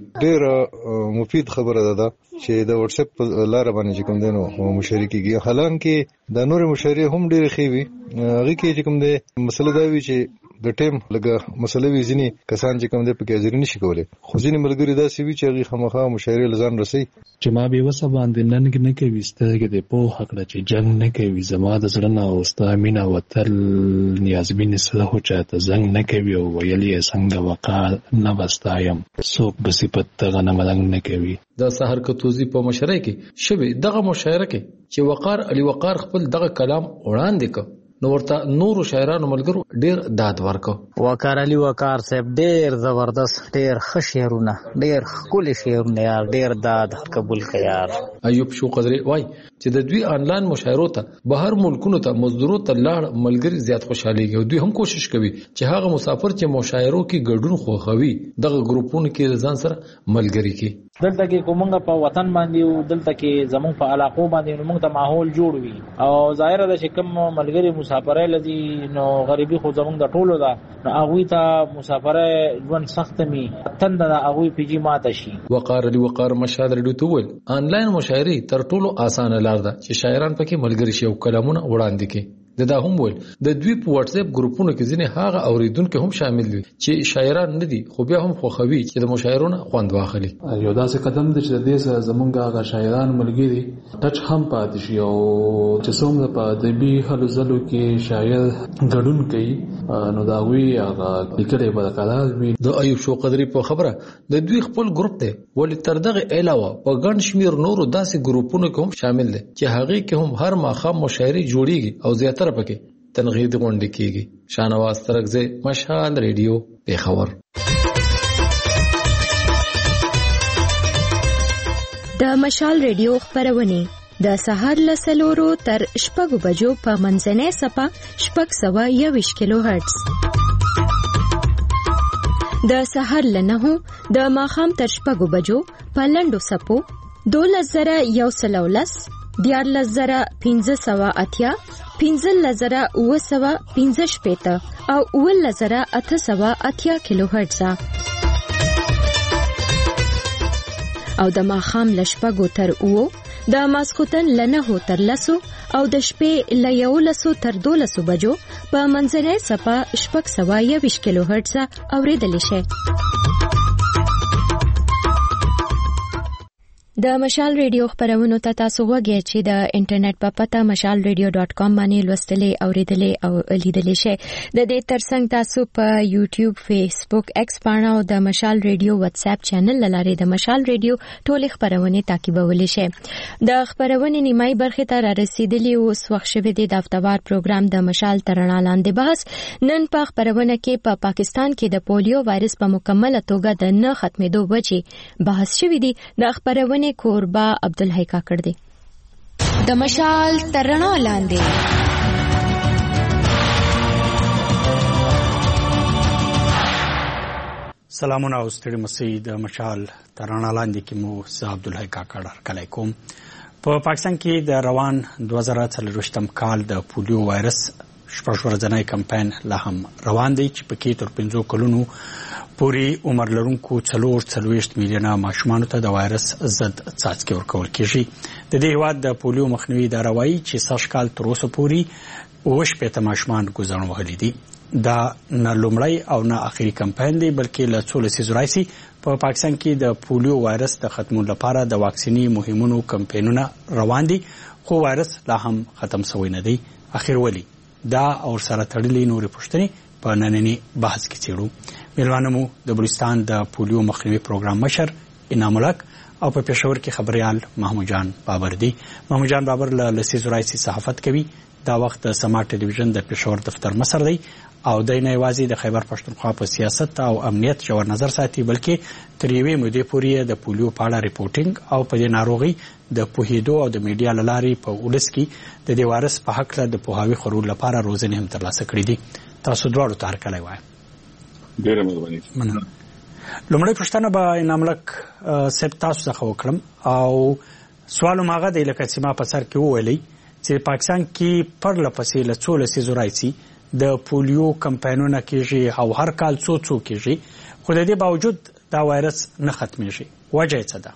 ډیر مفید خبره ده چې د واتس اپ لار باندې کوم دینو مشارکیږي. حالانکه د نور مشاعره هم ډیر خېوي هغه کې چې کوم د مسله دا وی چې د ټیم لګه مسله وی ځینی کسان چې کوم د پکې حاضر نشي کولای خو ځینی ملګری دا سی وی چې هغه خامخا مشاعره لزان رسي
چې ما به وسه باندې نن کې نه کوي ستګه د په حق له چې جنگ نه کوي زما د زړه نه او ستا مینا وتل نیازبین سره هو چاته زنګ نه کوي او ویلې څنګه وقا نه وستایم څوک به صفت ته نه ملنګ نه کوي.
د سحر کتوزی په مشاعره کې شوی دغه مشاعره کې چې وقار علي وقار خپل دغه کلام وړاندې ک نو ورته نورو شاعرانو ملګرو ډیر داد ورکو.
وقار علي وقار صاحب ډیر زبردست ډیر ښه شعرونه ډیر ښکلي شعرونه یار ډیر داد قبول کړه یار.
ایوب شوقدر وای چې د دوی آنلاین مشاعرو ته بهر ملکونو ته مزدورو ته لاړ ملګری زیات خوشاليږي او دوی هم کوشش کوي چې هغه مسافر چې مشاعرو کې ګډون خوښوي دغه ګروپونو کې ځان سره ملګری کی.
دلته کې کومه په وطن باندې او دلته کې زمون په علاقو باندې موږ ته ماحول جوړ وي او ظاهر ده چې کوم ملګری مسافرای لدی نو غریبي خو زمون د ټولو ده نو هغه ته مسافرای ژوند سخت می تند ده هغه پیجی ماته شي.
وقار دی وقار مشاد ریډیو ته ول آنلاین مشاعرې تر ټولو اسانه لار ده چې شاعران پکې ملګری شي او کلامونه وړاندې کړي. د دا هم ول د دوی په واتس اپ ګروپونو کې ځینې هغه اوریدونکو هم شامل دي چې شاعران نه دي خو بیا هم خوخوي چې د مشاعرونو خوند واخلي.
یو داسې قدم دی چې د دې سره زمونږ هغه شاعران ملګري ټچ هم پاتې شي او چې څومره په ادبي هلو ځلو کې شاعر ګډون کوي نو دا وی هغه لیکلې برقرار وي. د ایوب شوقدري په خبره د دوی خپل ګروپ دی ولې تر دغه علاوه په ګڼ شمیر نورو داسې ګروپونو کې هم شامل دي چې هغه کې هم هر ماخام مشاعرې جوړیږي او زیاتره پکې تنقید غونډه کیږي. شاهنواز ترغزي مشال ریډیو پیښور.
د مشال ریډیو خبرونه د سهار له سلورو تر شپږو بجو په منځنۍ صفه شپږ سوه یوویشت کیلو هرتز، د سهار له نهو د ماښام تر شپږو بجو په لنډو صفو دولس زره یو سل او لس، دیارلس زره پنځه سوه اتیا، پنځلس زره اوه سوه پنځه شپېته او اوولس زره اته سوه اتیا کیلو هرتز. او د ماښام له شپږو تر اوو، د ماسخوتن له نهو تر لسو او د شپې له یولسو تر دولسو بجو په منځنۍ څپه شپږ سوه یوویشت کیلو هرټز اورېدلی شئ. د مشال ریډیو خبرونو ته تاسو غوږی چې د انټرنیټ په پته مشال ریډیو ډاټ کام باندې لوستلې اوریدلې او لیدلې شئ. د دې ترڅنګ تاسو په یوټیوب، فیسبوک، ایکس باندې او د مشال ریډیو واتس اپ چینل لاره د مشال ریډیو ټولې خبرونه تعقیبولی شئ. د خبرونې نیمای برخه ته را رسیدلی او وخت شوه د هفتوار پروګرام د مشال ترڼا لاندې بحث نن په خبرونه کې په پا پاکستان کې د پولیو وایرس په مکمله توګه د نه ختمېدو وجې بحث شوی دی. د خبرونه کوربا عبدالحی کاکړ دی. د مشال ترڼا لاندې
سلامونه او ستړي مسئ. د مشال ترڼا لاندې کې مو زه عبدالحی کاکړ هرکلی کوم. په پاکستان کې د روان دوه زره څلرویشتم کال د پولیو وایرس شپږ ورځنی کمپاین لا هم روان دی چې پکې تر پنځو کلونو پورې عمر لرونکو څلور څلوېښت میلیونه ماشومانو ته د وایرس ضد څاڅکي ورکول کېږي. د دې هېواد د پولیو مخنیوي اداره وایي چې سږ کال تر اوسه پورې اووه شپېته ماشومان ګوزڼ وهلي دي. دا نه لومړی او نه اخري کمپاین دی بلکې له څو لسیزو راهیسې په پاکستان کې د پولیو وایرس د ختمولو لپاره د واکسیني مهمونو کمپاینونه روان دي، خو وایرس لا هم ختم شوی نه دی. اخر ولې؟ دا او سره تړلې نورې پوښتنې په ننني بحث کې څېړو. میلمانه مو د بلوچستان د پولیو مخنیوي پروګرام مشر انعام الحق او په پېښور کې خبريال محمود جان بابر دی. محمود جان بابر له لسیزو راهیسې صحافت کوي. دا وخت د سما ټلویزیون د پېښور دفتر مشر دی او دی نه یوازې د خیبر پښتونخوا په سیاست او امنیت ژور نظر ساتي بلکې تر یوې مودې پورې د پولیو په اړه ریپورټینګ او په دې ناروغي د پوهېدو او د میډیا له لارې په ولس کې د دې وایرس په هکله د پوهاوي خپرولو لپاره روزنې هم ترلاسه کړي دي. تاسو دواړو ته هرکلی وایم.
ډېره مهرباني.
لومړی پوښتنه به انعام الحق صاحب تاسو څخه وکړم او سوال هم هغه دی لکه چې ما په سر کې وویلی چې پاکستان کې پرله پسې له څو لسیزو راهیسې د پولیو کمپاینونه کېږي او هر کال څو څو کېږي، خو د دې باوجود دا وایرس نه ختمیږي. وجه یې څه ده؟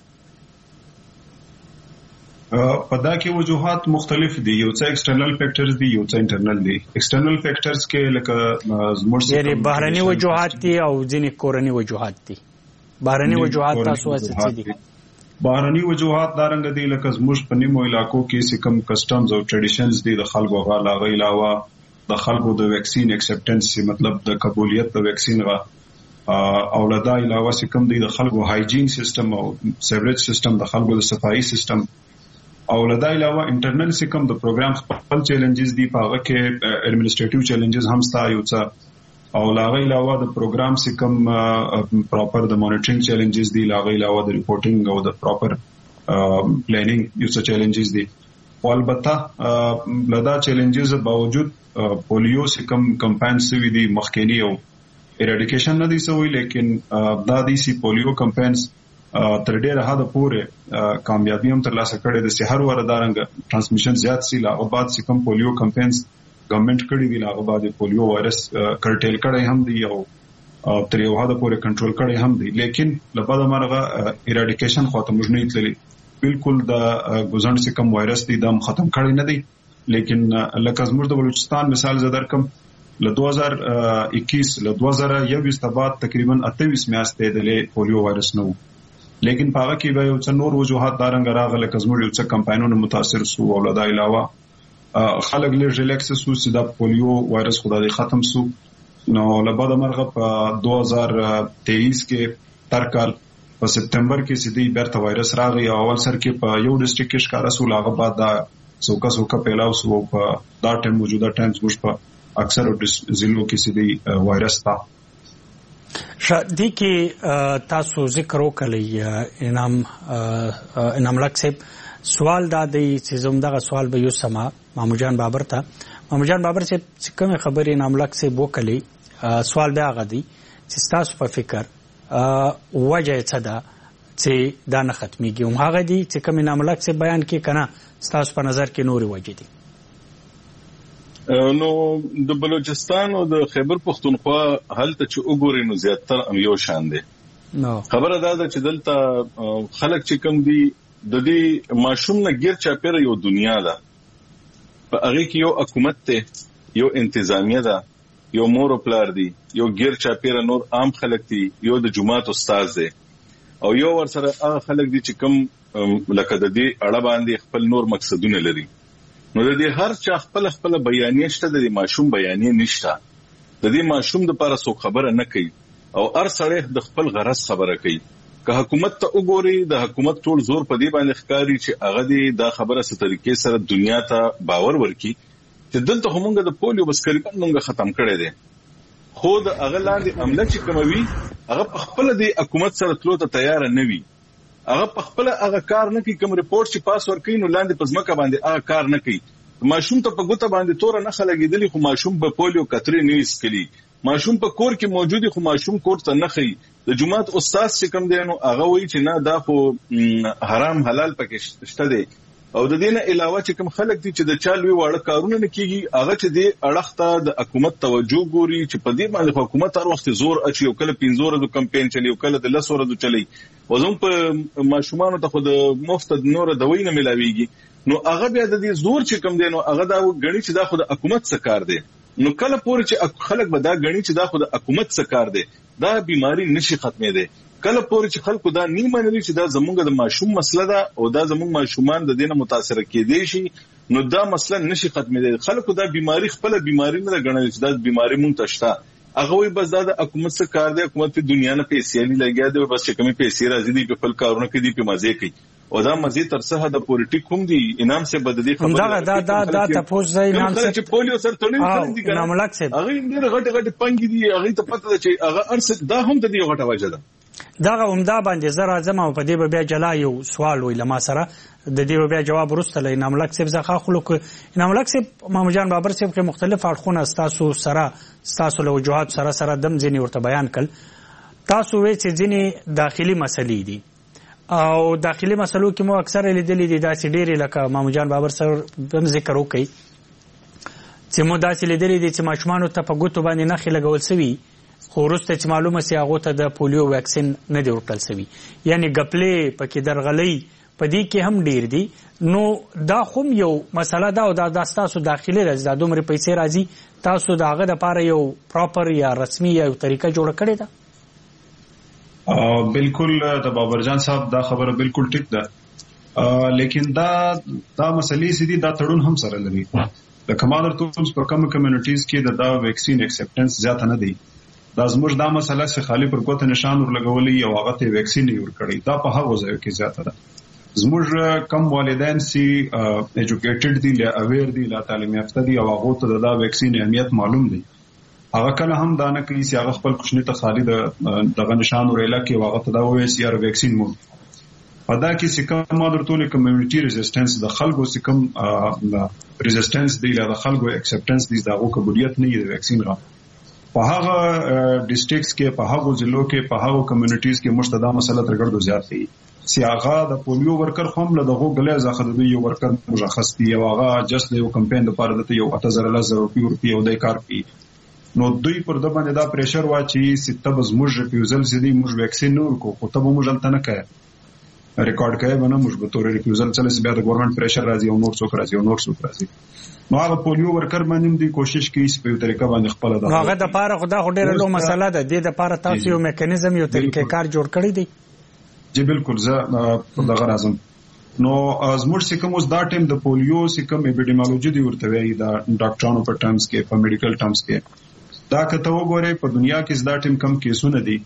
په دا کې وجوهات مختلف دي. یو څه ایکسټرنل فیکټرز دي، یو څه انټرنل دي. ایکسټرنل فیکټرز کې لکه زموږ
یعنی بهرني وجوهات دي او ځینې کورني وجوهات دي. بهرني وجوهات تاسو څه دي؟
بهرني وجوهات دا رنګ دي لکه زموږ په نیمو علاقو کې چې کوم کسټمز او ټریډیشنز دي د خلکو غاله غي علاوه د خلکو د ویکسین اکسپټنس مطلب د قبولیت د ویکسین غا او لدا علاوه چې کوم دي د خلکو هایجین سیستم او سیوریج سیستم د خلکو د صفایي سیستم او لدا علاوه انټرنل چې کوم د پروګرام خپل چیلنجز دي په هغه کې اډمنسټریټیو چیلنجز هم ستا یو څه او لاغه علاوه د پروګرام چې کوم پراپر د مانیټرینګ چیلنجز دي، لاغه علاوه د ریپورټینګ او د پراپر پلانینګ یو څه چیلنجز دي. او البته لدا چیلنجز باوجود پولیو چې کوم کمپاین سوي دي مخکینی او ایراډیکیشن نه دي سوي، لیکن دا دي سي پولیو کمپاینز تر ډیره حد پورې کامیابی هم ترلاسه کړې ده. چې هر واره دارنګ ترانسمیشن زیات سي لاغه بعد چې کوم پولیو کمپاینز ګورنمنت کړی دی لاغه بعد پولیو وایرس کرټیل کړی هم دی او تر یو حد پورې کنټرول کړی هم دی، لیکن لپاره مرغه ایراډیکیشن خو ته موږ نه تللی. بالکل د ګوزڼ چې کوم وایرس دی دا ختم کړی نه دی، لیکن لکه زموږ د بلوچستان مثال زه درکم له دوه هزار اکیس له دوه زره یوویشت بعد تقریبا اتهویس میاشتې د پولیو وایرس نه و، لیکن په هغه کې به یو څه نور وجوهات دارنګ راغله لکه زموږ یو څه کمپاینونه متاثر سو او له دا علاوه خلک لږ ریلیکس سو چې دا پولیو وایرس خدای ختم سو. نو له بعد مرغه په دوه هزار تیئیس کې تر کال په سپتمبر کې سیدی بیرته وایرس راغی او اول سر کې په یو ډیسټریکټ کې ښکارا سو، لاغه بعد دا څوکا څوکا پیلاو سو په دا ټیم موجوده ټایم زموږ په اکثر ضلعو کې سیدی وایرس تا
شادي کې تاسو ذکر وکړی. انعام انعام الحق صاحب سوال دا دی چې زموږ سوال به یو سما محمود جان بابر ته. محمود جان بابر صاحب کوم خبرې انعام الحق صاحب وکړي، سوال بیا غدي چې تاسو په فکر وجه څه ده چې دا نه ختميږي؟ هم هغه دي چې کوم انعام الحق صاحب بیان کې کنه تاسو په نظر کې نوري وجه دي؟
نو د بلوچستان او د خیبر پښتونخوا حالت چې وګورئ نو زیاتره هم یو شان دي.
خبره دا ده چې دلته خلک چې کوم دي د دې ماشوم نه غیر چاپیره یو دنیا ده، په هغه کې یو حکومت ته یو انتظامیه ده، یو مور او پلار دي، یو غیر چاپیره نور عام خلک دي، یو د جماعت استاد دی، او یو ور سره هغه خلک دي چې کوم لکه د دې اړه باندې خپل نور مقصدونه لري. نو د دې هر چا خپل خپل بیانیه شته، د دې ماشوم بیانیه نشته، د دې ماشوم د لپاره څوک خبره نه کوي او هر سړی د خپل غرض خبره کوي. که حکومت ته وګوري د حکومت ټول زور په دې باندې ښکاری چې هغه دې دا خبره ست طریقې سره دنیا ته باور ورکي چې دلته همغه د پولیو بس کریبن موږ ختم کړی دی، خو د هغه لاندې عمله چې کوموي هغه په خپل د حکومت سره تلو ته تیار نه وي، هغه په خپل هغه کار نه کوي، کوم ریپورت چې پاس ورکړي نو لاندې پزماکه باندې هغه کار نه کوي. ماشوم ته په ګوته باندې تور نه خلګیدلی، خو ماشوم په پولیو کترې نه اسکلی، ماشوم په کور کې موجودي خو ماشوم کور ته نه خي. د جماعت استاد چې کوم دی نو هغه وایي چې نه دا خو حرام حلال پکې شته دی، او د دې نه علاوه چې کوم خلک دي چې د چالوي واړه کارونه نه کیږي هغه چې دی اړخته د حکومت توجه ګوري چې په دې باندې حکومت هر وخت زور اچي، او کله پنځه ورځو کمپاین چلی، او کله د لس ورځو چلی، وزم په ماشومان ته خو د مفت نور دوی نه ملاويږي. نو هغه بیا د دې زور چې کوم دی نو هغه دا غني چې دا خو د حکومت څخه کار دی. نو کله پورې چې خلک به دا غني چې دا خو د حکومت څخه کار دی، دا بیماری نشي ختمې دی. کله پورې چې خلکو دا نه منلي چې دا زمونږ د ماشوم مسله ده او دا زمونږ ماشومان د دینه متاثر کېدي شي، نو دا مسله نشي ختمې دی. خلکو دا بیماری خپل بیماری نه غنل چې دا بیماری مونږ ته شته، هغه وي بس دا د حکومت څخه کار دی، حکومت په دنیا نه پیسې لګیا دی، بس چې کمی پیسې راځي دی په خپل کارونه کې دی په مزه کوي، او دا مزه تر څه د پولیټیک هم دی. انعام سے بددي خبره
دا دا دا دا تاسو ځای انعام سے
چې پولیو سره تړل کړی دي،
انعام ملک سے
هغه ډېر غټ غټ پنګ دي، هغه ته پته ده چې هغه ارس دا هم د دې غټه وجه ده.
دا عمده باندې زه راځم او په دې به بیا جلا یو سوال وي لما سره د دې به بیا جواب ورسته لای. انعام ملک صاحب زخه خلک انعام ملک صاحب محمد جان بابر صاحب کې مختلف اړخونه تاسو سره تاسو له وجوهات سره سره دم ځینی ورته بیان کړ. تاسو وې چې ځینی داخلي مسلې دي او داخلي مسلو کې مو اکثر لیدلې دي داسې ډېرې لکه محمد جان بابر صاحب هم ذکر وکړي چې مو داسې لیدلې دي چې ماشومانو ته په ګوتو باندې نښې لګول سوي، خو وروسته چې معلومه سي هغو ته د پولیو ویکسین نه دی ورکړل سوي، یعنی ګپلې پکې درغلۍ په دې کې هم ډېر دي. نو دا خو یو مسله ده او دا د ستاسو داخلي راځي، دا دومره پیسې راځي، تاسو د هغه دپاره یو پراپر یا رسمي یا یو طریقه جوړه کړې ده؟
بالکل د بابر جان صاحب دا خبره بالکل ټیک ده، لیکن دا دا مسلې سي دي دا تړون هم سره لري. د کمالر ټولز په کوم کمیونټیز کې د دا ویکسین ایکسپټنس زیات نه دی. دا زموږ دا مسله چې خالی پر کوته نشان ورلګولې او هغه ته ویکسین یې ورکړي، دا په هغه ځای کې زیات ده. زموږ کم والدین سي ایجوکیټډ دي، لا اویر دي، لا تعلیم یافته دي، او هغه ته دا ویکسین اهمیت معلوم دي. هغه کله هم دا نه کوي چې هغه خپل کوچنی ته خالی د دغه نشان ورېلا کې هغه ته دا وایي چې یار ویکسین مو پدا کې چې کوم مادرتونه کمیونټي ریزिस्टنس د خلکو چې کوم ریزिस्टنس دی، لا د خلکو اکسپټنس دی، دا غو قبولیت نه دی ویکسین را په هغه ډیسټریکټس کې، په هغه ضلعو کې، په هغه کمیونټیز کې مشتدا مسله ترګړو زیات دي. سیاغه د پولیو ورکر خو هم له دغه غلې ځخه د یو ورکر مشخص دی، او هغه جست د یو کمپاین لپاره د یو اته زره لزر روپی او د کار پی. نو دوی پر د باندې دا پریشر واچي چې تب زموږ ریفیوزل سدي موږ ویکسین نور کو، خو تب موږ دلته نه کوي ریکارډ کوي باندې موږ به تور ریفیوزل چلے چې بیا د ګورنمنت پریشر راځي او نور څوک راځي او نور څوک راځي. نو هغه پولیو ورکر باندې دوی کوشش کوي چې په یو طریقه باندې خپل دا
هغه د پاره خدا هډېر له مسله ده، د د پاره تاسو یو میکانیزم یو طریقې کار جوړ کړی دی.
جی بالکل زه دغه راځم. نو زموږ چې کوم اوس دا ټیم د پولیو چې کوم ایپیډیمیولوژي دی ورته وایي دا ډاکټرانو په ټرمز کې، په میډیکل ټرمز کې، دا کته وګورئ په دنیا کې دا ټیم کم کیسونه دي.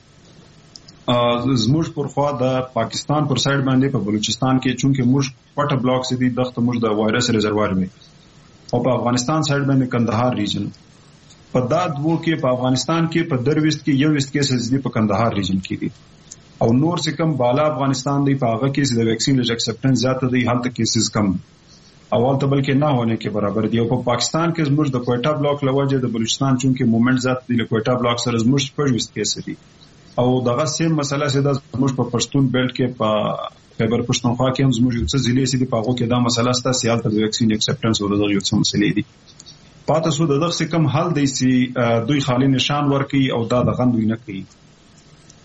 زموږ پر خوا د پاکستان پر سایډ باندې په بلوچستان کې چونکه موږ پټه بلاک سي دي دغه موږ د وایرس ریزروار وي، او په افغانستان سایډ باندې کندهار ریجن، په دا دوه کې په افغانستان کې په درويست کې یو وست کیسز دي په کندهار ریجن کې دي، او نور څه کم بالا افغانستان دی په هغه کې د ویکسین لږ اکسپټنس زیاته دی، هلته کیسز کم اول ته بلکې نه هونه کې برابر دی. او په پاکستان کې زموږ د کوټا بلاک لوجه د بلوچستان چونکه موومېنټ ذات دی له کوټا بلاک سره زموږ په وست کیسز دي، او دغه سیم مسله سي د زموږ په پښتون بیلټ کې په خیبر پښتونخوا کې هم زموږ یو څه ضلع سي په هغه کې دا مسله ستا سیال ته ویکسین اکسپټنس او دغه یو څه مسلې دي. پاتې سو دغه څه کم حل دی سي دوی خالی نشان ورکي او دا د غندوی نه کوي.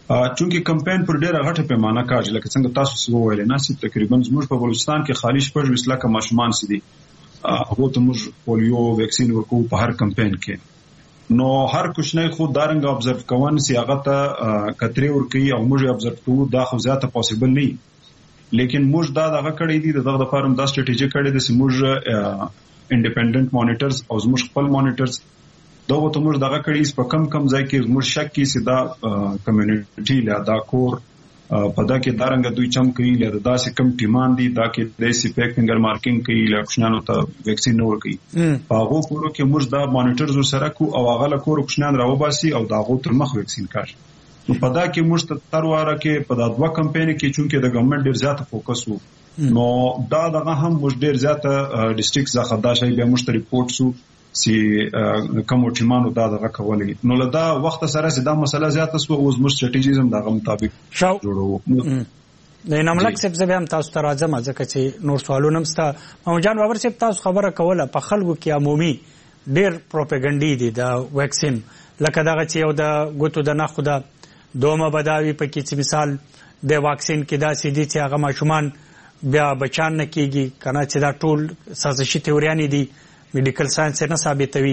چونکی کمپاین پر ډیره غټه پیمانه کاج لکه څنګه تاسو سو ویل نه سي تقریبا زموږ په بلوچستان کې خالي شپږ ویس لکه ماشومان سي دي هغه ته موږ پولیو ویکسین ورکو په هر کمپاین کې نو هر کوشنۍ خو دارنګ ابزرو کوون سي هغه ته کتري ورکي او موږ ابزرو کوو دا خو زیاته پوسیبل نه لیکن موږ دا دغه کړی دي دغه لپاره هم دا سټریټیجی کړی دي چې موږ انډیپندنت مانیټرز او زموږ خپل مانیټرز دا وته موږ دغه کړی په کم کم ځای کې موږ شک کې سیدا کمیونټي لا دا کور په دا کې دارنګ دوی چم کوي لا دا سه کم ټیمان دي دا کې د سی پیک فنګر مارکینګ کوي لا کوشنانو ته ویکسین نور کوي په هغه کورو کې موږ دا مانیټرز سره کو او هغه له کور کوشنان راوباسي او دا غو تر مخ ویکسین کار نو په دا کې موږ ته تر واره کې په دا دوا کمپاین کې چونکه د ګورنمنت ډیر زیات فوکس وو نو دا دغه هم موږ ډیر زیات ډیسټریکټ ځخه دا شی به موږ ته ریپورت سو سي کوم ټیمانو دا دغه کولې نو لدا وخت سره سي دا مسله زیاته سو اوس موږ سټریټیجیزم دغه مطابق جوړو
د ناملک سب زبې هم تاسو ته راځم ځکه چې نور سوالونه مستا موجان باور سپ تاسو خبره کوله په خلکو کې عمومي ډیر پروپاګاندا دي د ویکسین لکه دغه چې یو د ګوتو د نه خدا دومره بداوی په کې چې مثال د واکسین کې دا سي دي چې هغه ماشومان بیا بچان نه کیږي کنه چې دا ټول سازشي تیوریانی دي میډیکل ساينس نه ثابتوي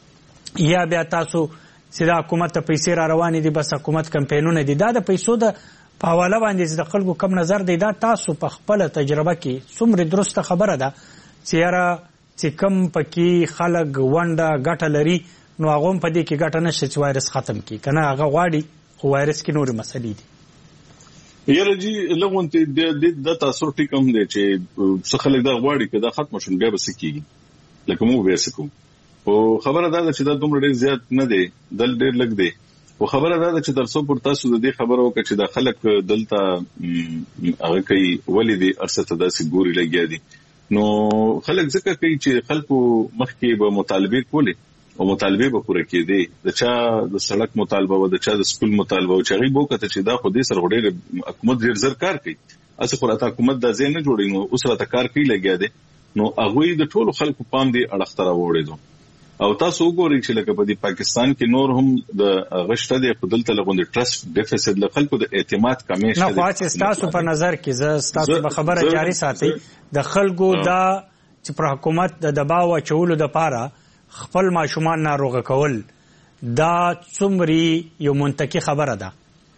یا بیا تاسو چې دا حکومت ته پیسې را روانې دي بس حکومت کمپاینونه دي دا د پیسو د پاواله باندې د خلکو کم نظر دی دا تاسو په خپل تجربه کې څومره درسته خبره ده چې یاره چې کم پکې خلک ونده ګټه لري نو هغه په دې کې ګټه نشي چې وایرس ختم کی کنه هغه غواړي خو وایرس کې نور مسلې دي
یاره جی لغونته د د تاسو ټیکم دی چې څه خلک دا غواړي چې دا ختم شون بیا بس کیږي لکه مو ویسکو او خبره دا چې دا دومره ډیر زیات نه دی دل ډیر لګ دی او خبره دا چې ترڅو پر تاسو د دې خبرو کې چې دا خلک دلته هغه کوي ولې ارسته داسې ګوري لګیا دي نو خلک ځکه کوي چې خلکو مخکې به مطالبه کولې او مطالبه به پوره کېدي د چا د سړک مطالبه او د چا د سکول مطالبه او چې غي بوکته چې دا خو دې سره وړي حکومت ډیر زر کار کوي اسه خو راته حکومت د ځین نه جوړي نو اوس راته کار کوي لګیا دي نو هغه د ټولو خلکو پام دی اړختره وړي او تاسو وګورئ چې لکه په پاکستان کې نور هم د غشته د خپل تلغوند ټرست ډیفیسټ د خلکو د اعتماد کمی شته
نه خاص تاسو په نظر کې ز تاسو په خبره جاری ساتي د خلکو دا چې پر حکومت د دباو چولو د پاره خپل ماشومان ناروغه کول دا څومره یو منطقي خبره ده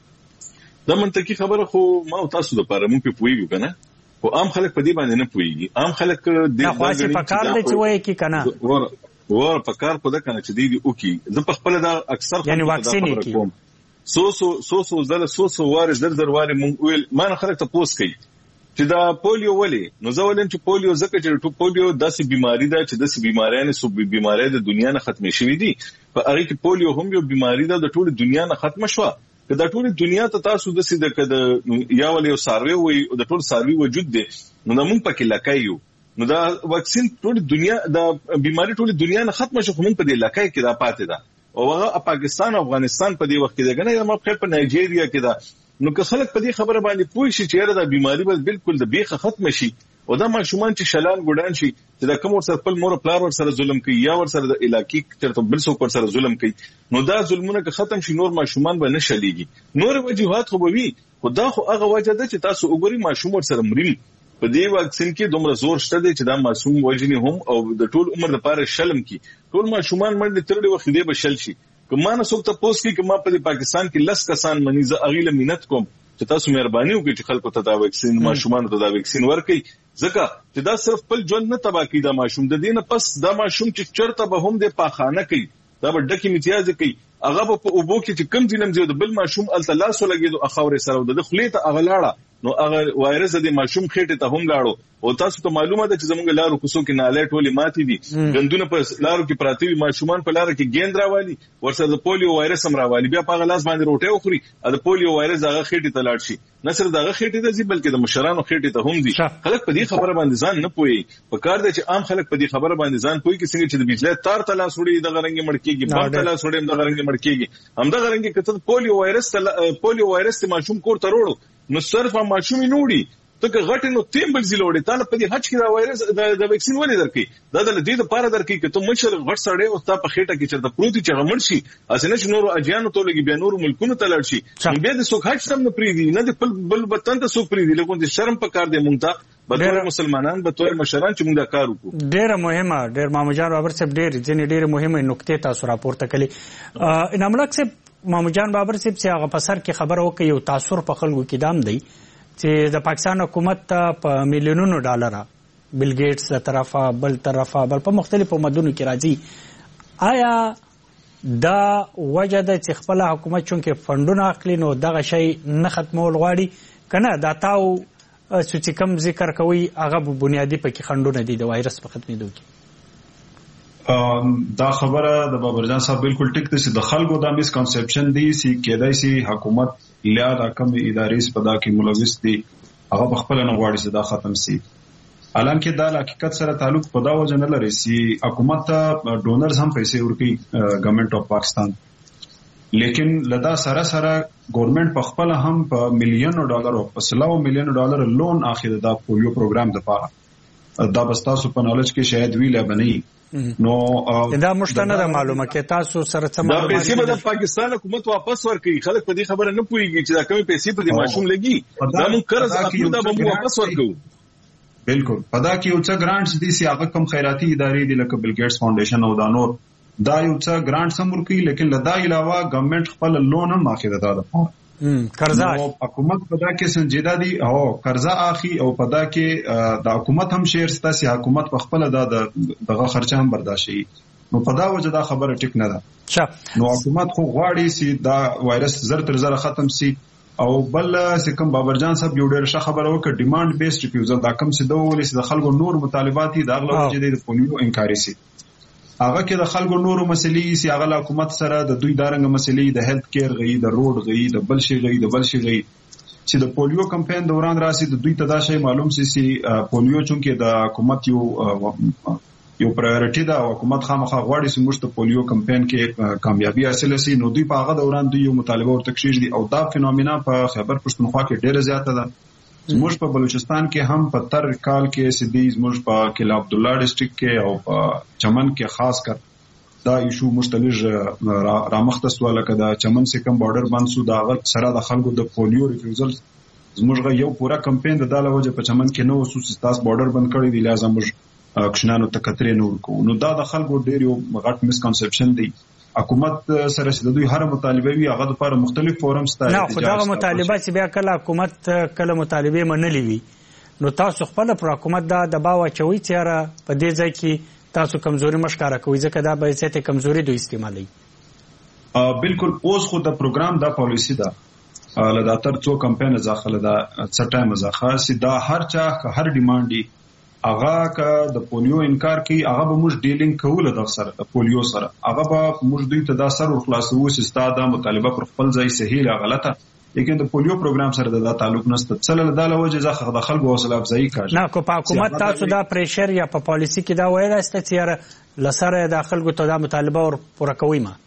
دا منطقي خبره خو ما تاسو د پاره مونږ په پویګو کنه او عام خلک په دې باندې نه پويږي عام خلک
د خاصه پکار دي چې وایي کې کنه
ور ور پکار په دغه کنه چې دی او کې د خپل دا اکثر
یعنی واکسین کې
سو سو سو سو زله سو سو وار زر زر وار مونږ ویل ما نه خلک ته پوس کوي چې دا پولیو ولې نو زه ولم چې پولیو زکه چې پولیو داسې بیماری ده چې داسې بیماریانه سو بیماری د دنیا نه ختمې شوې دي په هغه کې پولیو هم یو بیماری ده د ټول دنیا نه ختم شوه که دا ټول دنیا ته تاسو د سیده کده یا ول یو ساروي وي د ټول ساروي وجود دي نو موږ پکې لکایو نو دا واکسین ټول دنیا دا بیماری ټول دنیا نه ختم شو موږ په دې لکای کې دا پاتې ده او هغه پاکستان او افغانستان په دې وخت کې دغه نه ما په نایجیریا کې دا نو که خلک په دې خبره باندې پوه شي چې دا بیماری به بالکل د بیخه ختم شي او دا ماشومان چې شلان ګډان شي چې دا کوم ور سره خپل مور پلار ور سره ظلم کوي یا ور سره د علاقې ترته بل څوک ور سره ظلم کوي نو دا ظلمونه که ختم شي نور ماشومان به نشلېږي نور وجوهات خو به وي خدا خو هغه وجه ده چې تاسو وګورئ ماشوم ور سره مریم په دې واکسین کې دومره زور شته چې دا ماشوم وجني هم او د ټول عمر لپاره شلم کی ټول ماشومان باندې تر دې وخت دې بشل شي کما نه څوک ته پوس کی کما په پاکستان کې لس کسان منیزه اغیله مینت کوم چې تاسو مهرباني وکړئ چې خلکو ته دا ویکسین ماشومان ته دا ویکسین ورکړي ځکه چې دا صرف خپل ژوند نه تباہ کوي دا ماشوم د دې نه پس دا ماشوم چې چرته به هم د پاخانه کوي دا به ډکی امتیاز کوي هغه په اوبو کې چې کم ځینم زیاده بل ماشوم التلاسو لګیدو اخاورې سره د خلیته اغلاړه نو هغه وایرس د ماشوم خېټه ته هم لاړو او تاسو ته معلومه ده چې زموږ لارو کوڅو کې نالې ټولې ماتې دي غندونه په لارو کې پراتی ماشومان په لار کې ګیند راوالي ورسره د پولیو وایرس هم راوالي بیا په غلاس باندې روټه وخوري د پولیو وایرس هغه خېټه ته لاړ شي نه صرف دغه خېټه ته ځي بلکې د مشرانو خېټه ته هم دي خلک په دې خبره باندې ځان نه پوي په کار دي چې عام خلک په دې خبره باندې ځان پوي چې څنګه چې د بجلی تار تلا سړي د غرنګ مړکیږي بم تلا سړي د غرنګ مړکیږي هم د غرنګ کته پولیو وایرس پولیو وایرس ته ماشوم کور ته وروړو نو صرف ماشوم نوړي ته که غټ نو تیم بل زیلوړې تا په دې حج کې دا وایرس د ویکسین ولې درکې دا د دې لپاره درکې چې ته مشر غټ سړی او تا په خېټه کې چرته پروتي چې غمړ شي اسنه چې نور اجیانو ته لګي بیا نور ملکونو ته لړ شي بیا د سوک حج سم نه پریدي نه د بل بل وطن ته سوک پریدي لکه د شرم په کار دی مونږ ته بطور مسلمانان بطور مشران چې موږ دا کار وکړو. ډېره مهمه ډېر ماموجان بابر صاحب ډېر ځینې ډېرې مهمې نقطې تاسو راپورته کړې. انعام الله صاحب ماموجان بابر صاحب چې هغه په سر کې خبره وکړي یو تاثر په خلکو کې دام دی چې د پاکستان حکومت ته په میلیونونو ډالره بل ګیټس له طرفه بل طرفه بل په مختلفو مدونو کې راځي. آیا دا وجه ده چې خپل حکومت چونکې فنډونه اخلي نو دغه شی نه ختمول غواړي که نه دا تاو چې کوم ذکر کوي هغه بنیادی پکې خنډونه دي د وایرس په ختمېدو کې؟
دا خبره د بابرجان صاحب بالکل ټیک ده چې د خلکو دا میس کنسپشن دی چې کېدای شي حکومت لیا دا کم ادارې په دا کې ملوث دي هغه په خپل نه غواړي چې دا ختم شي. حالانکه دا حقیقت سره تعلق په دا وجه نه لري چې حکومت ته ډونرز هم پیسې ورکوي ګورنمنت اف پاکستان لیکن لدا سره سره ګورنمنت په خپل هم په میلیونو ډالر او په سلاو میلیونو ډالر لون اخیده دا پولیو پروګرام د پاره دا بستاسو په نالج کې شاید ویله بنئ نو دا مشتنه ده معلومه کې تاسو سره څه معلومات دا پیسې به د پاکستان حکومت واپس ورکړي خلک په دې خبره نه پوهیږي چې دا کومې پیسې په دې ماشوم لګي دا موږ قرض اخلو دا به واپس ورکړو. بالکل پدا کې یو څه ګرانټس دي چې هغه کم خیراتي ادارې دي لکه بل ګیټس فاونډیشن او دا نور دا یو څه ګرانټ سم ورکوي لیکن لدا علاوه ګورنمنت خپل لون هم اخیده دا ده قرضه حکومت پدا کې سنجیده دي او قرضه اخی او پدا کې د حکومت هم شیر ستا سي حکومت په خپل دا دغه خرچه هم برداشت شي نو پدا وجه دا خبره ټیک نه ده نو حکومت خو غواړي چې دا وایرس زر تر زر ختم شي او بل چې کوم بابرجان صاحب یو ډېر ښه خبره وکړه ډیماند بیسډ ریفیوزل دا کوم چې دوه ولې چې د خلکو نور مطالبات دي دا غلو چې د پولیو انکاري سي هغه کې د خلکو نورو مسلې سی هغه حکومت سره د دوی دارنګ مسلې د هیلث کیر غي د روډ غي د بل شي غي د بل شي غي چې د پولیو کمپاین دوران راسي د دوی تداشي معلوم سي سي پولیو چونکه د حکومت یو یو پرایورټي ده حکومت خامخا غواړي چې موږ ته پولیو کمپاین کې کامیابی حاصل شي نو دوی په هغه دوران دوی یو مطالبه ورته کړی دي او دا فینومینا په خیبر پښتونخوا کې ډیره زیاته ده. زموږ په بلوچستان کې هم په تر کال کې سیدی زموږ په کلا عبد الله ډسټریکټ کې او په چمن کې خاص کر دا ایشو مستلج رامخته سو لکه دا چمن سے کم بارډر بند سو دا غل سره د خلکو د پولیو ریفیوزل زموږ یو پورا کمپاین د داله وجه په چمن کې نو وسوس تاس بارډر بند کړی دی لازم موږ اکشنانو تکترې نور کو نو دا د خلکو ډیر یو غټ مس کنسپشن دی حکومت سره د دوی هر مطالبه وی هغه لپاره مختلف فورمز ته نه خدای مطالبه چې بیا کله حکومت کله مطالبه منلې وي نو تاسو خپل پر حکومت دا دباو چوي چې په دې ځای کې تاسو کمزوري مشکاره کوي ځکه دا به څه کمزوري دوی استعمالي. بالکل اوس خو د پروګرام دا پالیسی ده لداتر څو کمپاین ځاخله دا څه ټایم ځاخه سي دا هر چا هر ډیماند هغه که د پولیو انکار کوي هغه به موږ ډیلینګ کوله د سره د پولیو سره هغه به موږ دوی ته دا سر ورخلاصو چې ستاسو د مطالبه پر خپل ځای صحیح لا غلطه لیکن د پولیو پروګرام سره د تعلق نشته څل له داله وجه ځخه د خلکو حوصله افزایی کوي نه کو په حکومت تاسو دا پریشر یا په پالیسی کې دا وایي راست چې لسره د خلکو ته د مطالبه ور پوره کوي ما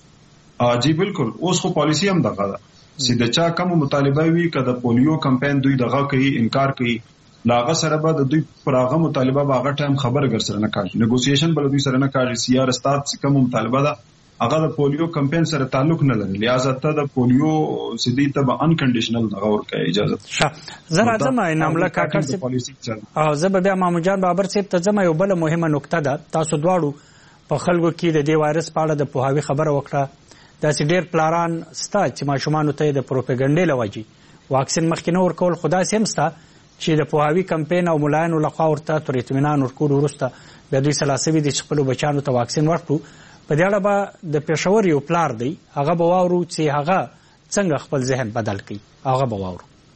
ا جی بالکل اوس خو پالیسی هم دغه ده چې د چا کوم مطالبه وي کده پولیو کمپاین دوی دغه کوي انکار کوي لاغه سره به د دوی پراغه مطالبه باغه ټایم خبر ګر سره نه کوي نیګوسییشن بل دوی سره نه کوي سیار استاد کوم مطالبه ده هغه د پولیو کمپاین سره تعلق نه لري لہذا ته د پولیو سدي ته به ان کنډیشنل دغه ورکه اجازه ښه زه راځم انعام الله کاکړ سي او زه بیا ماموجان بابر صاحب ته ځم یو بل مهمه نقطه ده تاسو دواړو په خلکو کې د دې وایرس په اړه د پوهاوی خبره وکړه دا چې ډېر پلاران ستا چې ماشومان ته د پروپاګاندا لوجي واکسین مخکې نه ورکول خدا سیم ستا چې د پوهاوی کمپاین او ملایانو لخوا ورته تر اطمینان ورکول وروسته بیا دوی سلاسوي د خپل بچانو ته واکسین ورکړو په دې اړه به د پېښور یو پلار دی هغه به واورو چې هغه څنګه خپل ذهن بدل کړي هغه به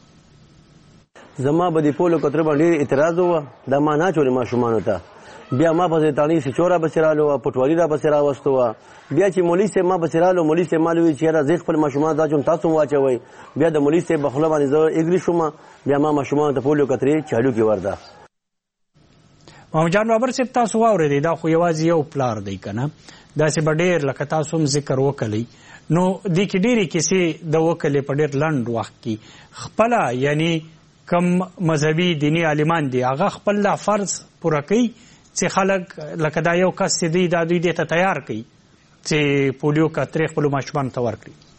واورو
زما به د پولو کتر باندې اعتراض و دا ما نه چولې ماشومان ته بیا ما په ځتانی سي چورا بسرالو پټوالي را بسرا وستو بیا چې مولوی سه ما بسرالو مولوی سه مالوي چې را زیخ خپل ماشومان دا چون تاسو واچوي بیا د مولوی سه بخله باندې زه اګری شوم بیا ما ماشومان ته پولو کترې چالو کې ورده
محمد جان بابر صاحب تاسو واورې دا خو یوازې یو پلار دی کنه دا چې بډیر لکه تاسو هم ذکر وکړي نو د کې ډېری کیسې د وکړې په ډېر لنډ وخت کې خپل یعنی کم مذهبي دینی عالمان دي هغه خپل لا فرض پوره کوي چې خلک لکه دا یو کس چې دی دا دوی دې ته تیار کوي چې پولیو کترې خپل ماشومان ته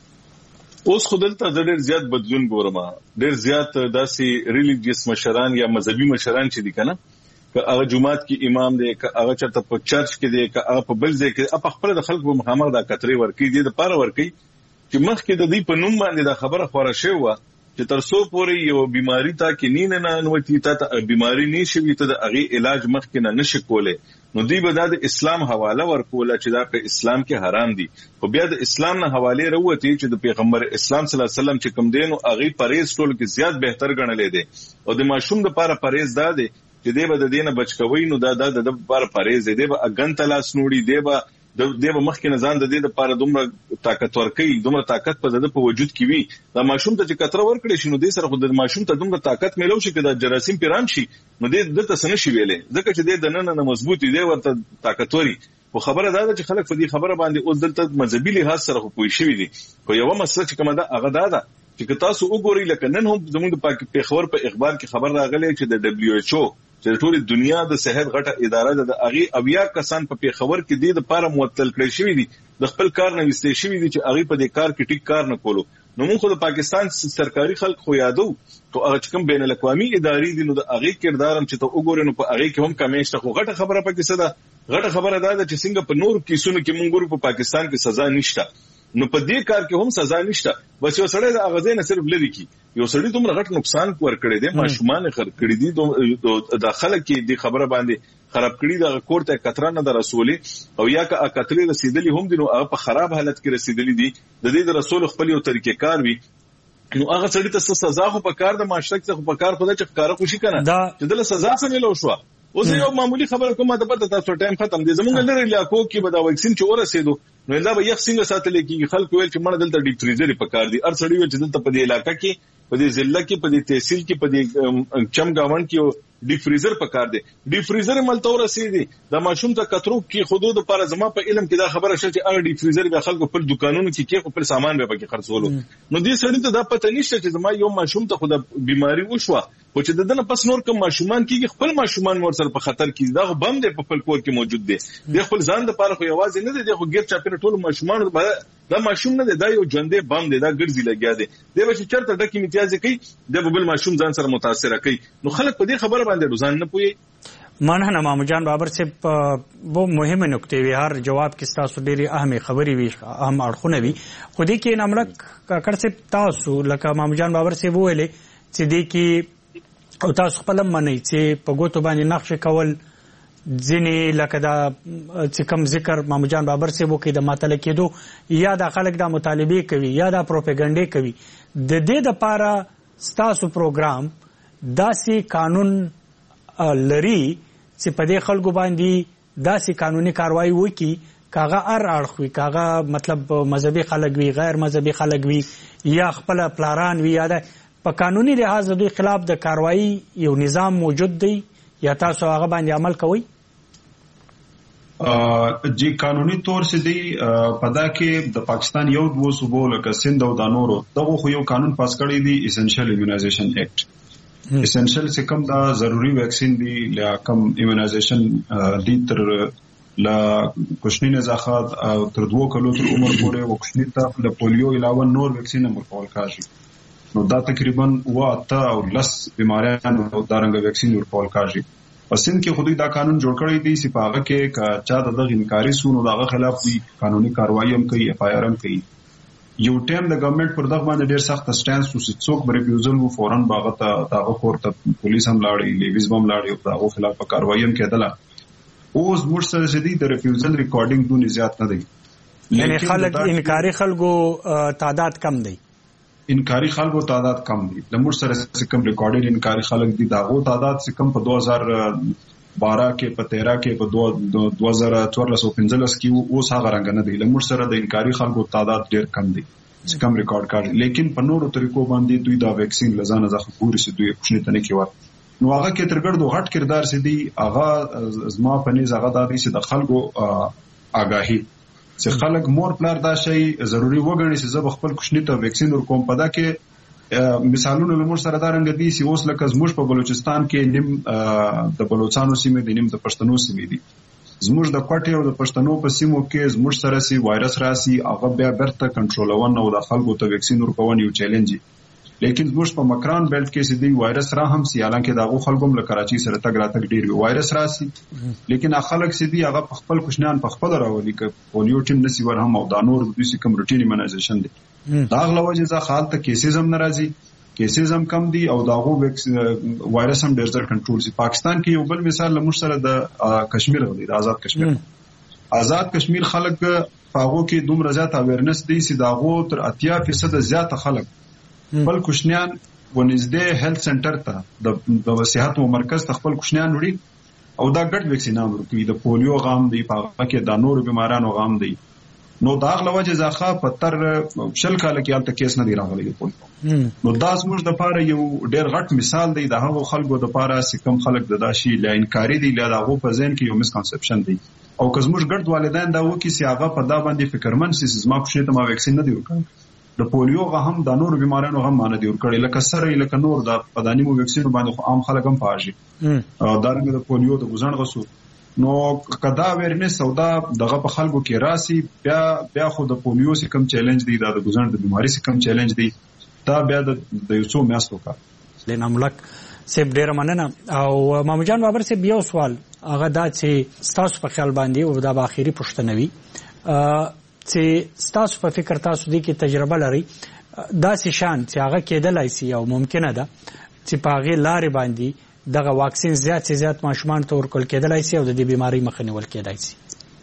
ورکړي.
اوس خو دلته د ډېر زیات بدلون ګورم، ډېر زیات داسې ریلیجیس مشران یا مذهبي مشران چې دي کنه، که هغه جماعت کې امام دی، که هغه چرته په چرچ کې دی، که هغه په بل ځای کې په خپل د خلکو په مخامخ دا کترې ورکړي دي د پاره ورکړي چې مخکې د دې په نوم باندې دا خبره خوره شوې وه چې تر څو پورې یو بیماری تا کې نه نه نوتی تا بیماری نشي ته د هغه علاج مخکې نه نشي کوله، نو دی به د اسلام حواله ورکوله چې دا په اسلام کې حرام دي. خو بیا د اسلام نه حواله وروتي چې د پیغمبر اسلام صلی الله علیه وسلم چې کوم دین او هغه پرهیز ټول کې زیات بهتر ګڼل دي او د ماشوم د لپاره پرهیز دا دی چې دی به د دینه بچ کوي، نو دا د لپاره پرهیز دی به اګن تلاس نوړي دی به د دې به مخکې نه ځان د دې لپاره دومره طاقت ورکړي، دومره طاقت په د په وجود کې وي دا ماشوم ته چې کتره ورکړي شي نو دې سره خو د ماشوم ته دومره طاقت ملو شي چې د جراثیم پیرام شي نو دې د تاسو نشي ویلې ځکه چې دې د نن نه مضبوطی دی ورته طاقتوري. خو خبره دا ده چې خلک په دې خبره باندې اوس دلته مذهبي لحاظ سره خو پوي شوی دي. خو یو مسله چې کومه ده هغه دا ده چې تاسو وګورئ لکه نن هم زموږ د پیښور په اخبار کې خبر راغلی چې د دبليو ایچ او چې ټول دنیا د صحت غټه اداره ده د هغه اویا کسان په پیښور کې د لپاره معطل کړی شوی دي، د خپل کار نه وستې شوی دي چې هغه په دې کار کې ټیک کار نه کولو. نو موږ خو د پاکستان سرکاري خلک خو یادو ته هغه کوم بین الاقوامي ادارې دي نو د هغه کردارم چې ته وګورې نو په هغه کې هم کمیشته خو غټه خبره پکې څه ده، غټه خبره ده چې څنګه په نور کیسونو کې موږ ګورو په پاکستان کې سزا نشته، نو په دې کار کې هم سزا نشته. بس یو سړی د اغازې نه صرف لري کی یو سړی دومره غټ نقصان ور کړی دی، ماشومان خر کړی دي، د خلک کې د خبره باندې خراب کړی د کوړه کتره نه د رسولي او یا که کترې رسیدلی هم دي نو په خراب حالت کې رسیدلی دي، د دې د رسول خپل یو طریقې کار وي نو هغه سړی ته سزا خو په کار د معاشرت څخه په کار خدای چې کار خوشي کنه چې دله سزا څه ملو شو. اوس یو معمولی خبره کومه ده پته تاسو ټایم ختم دي زمونږ لري علاقو کې به دا ویکسین چې ورسېدو نو دا به یو څنګه ساتل کېږي، خلک ویل چې مړه دلته ډیپ فریزر په کار دي، ار سړی و چې دلته په دې علاقې کې په دې ضلع کې په دې تحصیل کې په دې چمګاوند کې ډیپ فریزر په کار دي، ډیپ فریزر ملته ورسېدي د ماشوم ته کترو کې حدود پر زما په علم کې دا خبره شته چې هغه ډیپ فریزر به خلکو په دکانونو کې کې خپل سامان به پکې خرڅولو، نو دې سړی ته دا پته نشته چې زما یو ماشوم ته خو د بیماری وشوه خو چې دنه پس نور کوم ماشومان کېږي خپل ماشومان ور سره په خطر کې دا بم دی په خپل کور کې موجود دی، د خپل ځان د لپاره خو یوازې نه دی د خو غیر چاپیره ټول ماشومان دا ماشوم نه دی دا یو ژوندې بم دی دا ګرځي لګیا دی دی به چې چرته ډکه امتیاز کوي د بل ماشوم ځان سره متاثر کوي، نو خلک په دې خبره باندې روزان نه پوي.
مننه مامو جان بابر صاحب، وہ مهمه نکته وی هر جواب کې تاسو ډېری اهمه خبري وی اهم اړخونه وی خو دې کې نملک کړه صاحب تاسو لکه مامو جان بابر صاحب ویلې چې دې کې او تاسو خپل منئ چې په ګوتو باندې نقش کول ځینې لکه دا چې کوم ذکر مامو جان بابر صاحب وکړي د ماته کېدو یا د خلک دا مطالبه کوي یا دا پروپاګاندا کوي، د دې لپاره ستاسو پروګرام داسې قانون لري چې په دې خلکو باندې داسې قانوني کاروایی وکړي کاغه ار اړخوي کاغه مطلب مذهبي خلک وي غیر مذهبي خلک وي یا خپل پلاران وي یا په قانوني لحاظ د دوی خلاف د کاروایی یو نظام موجود دی یا تاسو هغه باندې عمل کوئ؟
جی قانوني طور سے دی پدا کې د پاکستان یو دوه صوبو لکه سند او د نورو دغه خو یو قانون پاس کړی دی اسنشل ایمونایزیشن ایکټ، اسنشل سے کم دا ضروری ویکسین دی لا کم ایمونایزیشن دی تر لا کوشنی نزاخات او تر دوه کلو تر عمر پورې وکشنی ته د پولیو علاوه نور ویکسین هم ورکول کاږي، نو دا تقریبا واته او لس بیماریان او دارنګ ویکسین ورکول کاږي. پسند کې خودی دا قانون جوړ کړی دی چې پاغه کې کا چا د دغه انکاري سونو دغه خلاف دی قانوني کاروایی هم کوي، اف آی آر هم کوي. یو ټیم د ګورنمنت پر دغه باندې ډیر سخت سټانس وسو څوک بر ریفیوزل وو فورن باغه ته دغه کورته پولیس هم لاړی لیویز بم لاړی او دغه خلاف کاروایی هم کېدله. اوس موږ سره چې دی د ریفیوزل ریکارډینګ دونه زیات نه دی،
یعنی خلک انکاري خلکو تعداد کم دی،
انکاری خلکو تعداد کم دي، د موږ سره کم ریکارډډ انکاری خلک دي داغو تعداد چې کم په دو هزار بارہ کې په تیرہ کې په دو هزار چوارلس او پنځلس کې اوس هغه رنګ نه دی، د موږ سره د انکاری خلکو تعداد ډیر کم دی چې کم ریکارډ کړي، لیکن په نورو طریقو باندې دوی دا ویکسین لزانه ځخه پوری سي دوی کوشنی تنه کې ور نو هغه کې ترګړدو غټ کردار سي دي هغه زما په نيز هغه د دې چې د خلکو آگاهي چې خلک مور پلار دا شی ضروری وګڼي چې زه خپل کوشنی ته ویکسین ورکوم، پدا کې مثالونه لمر سره دا رنګ دي چې اوس لکه زموږ په بلوچستان کې نیم د بلوچستانو سیمې دي نیم د پښتنو سیمې دي. زموږ د کوټې او د پښتنو په سیمو کې زموږ سره سي وایرس راسي هغه بیا برته کنټرولونه او د خلکو ته ویکسین ورکول یو چیلنج دی. لیکن زموږ په مکران بیلټ کې سي دی وایرس را هم سي حالانکه داغه خلکو هم له کراچي سره تګ راتګ ډیر وی وایرس راسي لیکن خلک سي دی هغه خپل کوشنان په خپل راولي ک پولیو ټیم نسی ور هم او د نور د دوی کوم روټینی منایزیشن دی. دا غلوجه ځا حالت کیسز هم ناراضي کیسز هم کم دي او داغه وایرس هم ډیر ځل کنټرول سي. پاکستان کې یو بل مثال لمر سره د کشمیر غوډي د آزاد کشمیر آزاد کشمیر خلک پاغو کې دومره زیات اویرنس دي چې داغه تر اتیا فیصد زیات خلک خپل کوشنیان ونځدې هیلث سنټر ته د صحت مرکز ته خپل کوشنیان وړي او دا ګډ ویکسینام ورکوي. د پولیو غام دی په کې د نورو بیمارانو غام دی. نو دا غلوجه ځخه په تر شل کال کې الته کیس نه دی راغلی پولیو. نو دا زموږ د پاره یو ډیر غټ مثال دی د هغو خلکو د پاره چې کوم خلک د داشي لاینکاری دی لا دغه په ذهن کې یو مسکنسپشن دی او که زموږ ګډ والدین دا وکي چې هغه په دا باندې فکرمن سي زما په شته ما ویکسین نه دی ورکړ. د پولیو غ هم د نور بیمارانو غم باندې ور کړی لکه سره لکه نور د پدانی مو ویکسین باندې خو عام خلک هم پاجي دا رنګ د پولیو د ګزن غسو نو کدا ورنس او دا دغه په خلکو کې راسي بیا بیا خو د پولیو سي کم چیلنج دی دا د ګزن د بیماری سي کم چیلنج دی دا بیا د یو څو میاشتو کا
لینا ملک سیب ډیر مننه. او مامو جان بابر سیب یو سوال هغه دا چې ستاسو په خیال باندې او دا اخیری پښتنوي چې ستاسو په فکر تاسو دي کې تجربه لري دا سي شان چې هغه کېدلای سي او ممکنه ده چې په هغه لارې باندې دغه واکسین زیات زیات ماشومان ته ورکول کېدلای سي او د دې بیماری مخه نیول کېدای سي.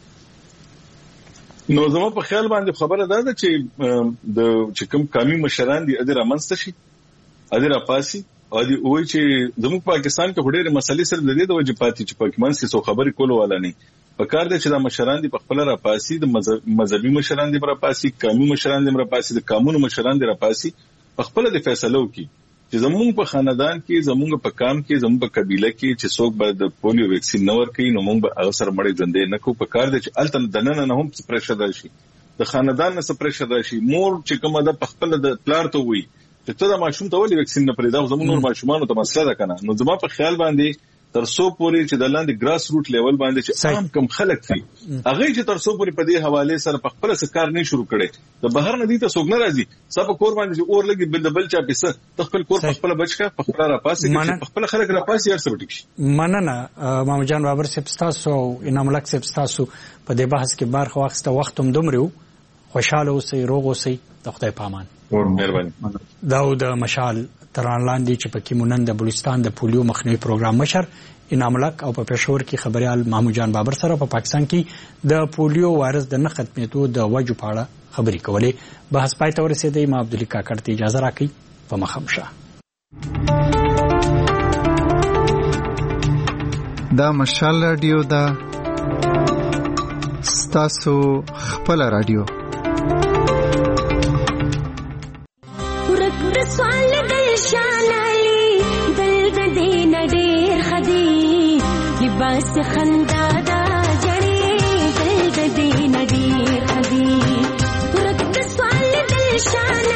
نو زموږ په خیال باندې خبره ده چې د چې کوم قومي مشران دي ادي رامنځته شي ادي راپاسي او دي وایي چې زموږ پاکستان کې ډېرې مسلې سره د دې د وجې پاتې چې پاکستان سي سو خبرې کول ولا نه په کار دي چې د مشران دي په خپل راپاسي د مذهبي مشران دي راپاسي قومي مشران دي راپاسي د قانون مشران دي راپاسي په خپل د فیصلو کې چې زموږ په خاندان کې زموږ په کام کې زموږ په قبيله کې چې څوک به د پولیو ویکسین نه ورکړي نو موږ به هغه سره مړې ژوندې نه کوو. په کار دي چې الته دننه نه هم پرېشر راشي د خاندان نه پرېشر راشي مور چې کومه د خپل د پلار ته وي چې ته د ماشوم ته ولې ویکسین نه پرې دا زموږ نور ماشومان ته مسله ده کنه. نو زما په خیال باندې تر څو پورې چې د لاندې ګراس روټ لیول باندې چې عام کم خلک دي هغه چې تر څو پورې په دې حواله سره په خپل سکار نه شروع کړي د بهر نه دي ته څوک نه راځي سب کور باندې چې اور لګي بل بل چا پیسه خپل کور خپل بچکا په خپل را پاسې خپل خلک را پاسې هر څه وټیک شي.
مننه مامو جان بابر سپستاسو انعام ملک سپستاسو په دې بحث کې برخه واخسته وخت هم دومره خوشاله اوسئ روغ اوسئ د خدای پامان.
مهرباني.
داود مشال تران لاندې چې پکې مونږ د بلوچستان د پولیو مخنیوي پروګرام مشر انعام ملک او په پېښور کې خبريال مامو جان بابر سره په پاکستان کې د پولیو وایرس د نه ختمېدو د وجو په اړه خبرې کولې. بحث پای ته ورسېدی. ما عبدالله کاکړ ته اجازه راکړئ په مخمشه.
دا مشال رادیو دا ستاسو خپل رادیو
سوال دل شانالی دل د دین ډیر خدي لباس خندا دا جړې دل د دین ډیر خدي ورته سوال دل شانالی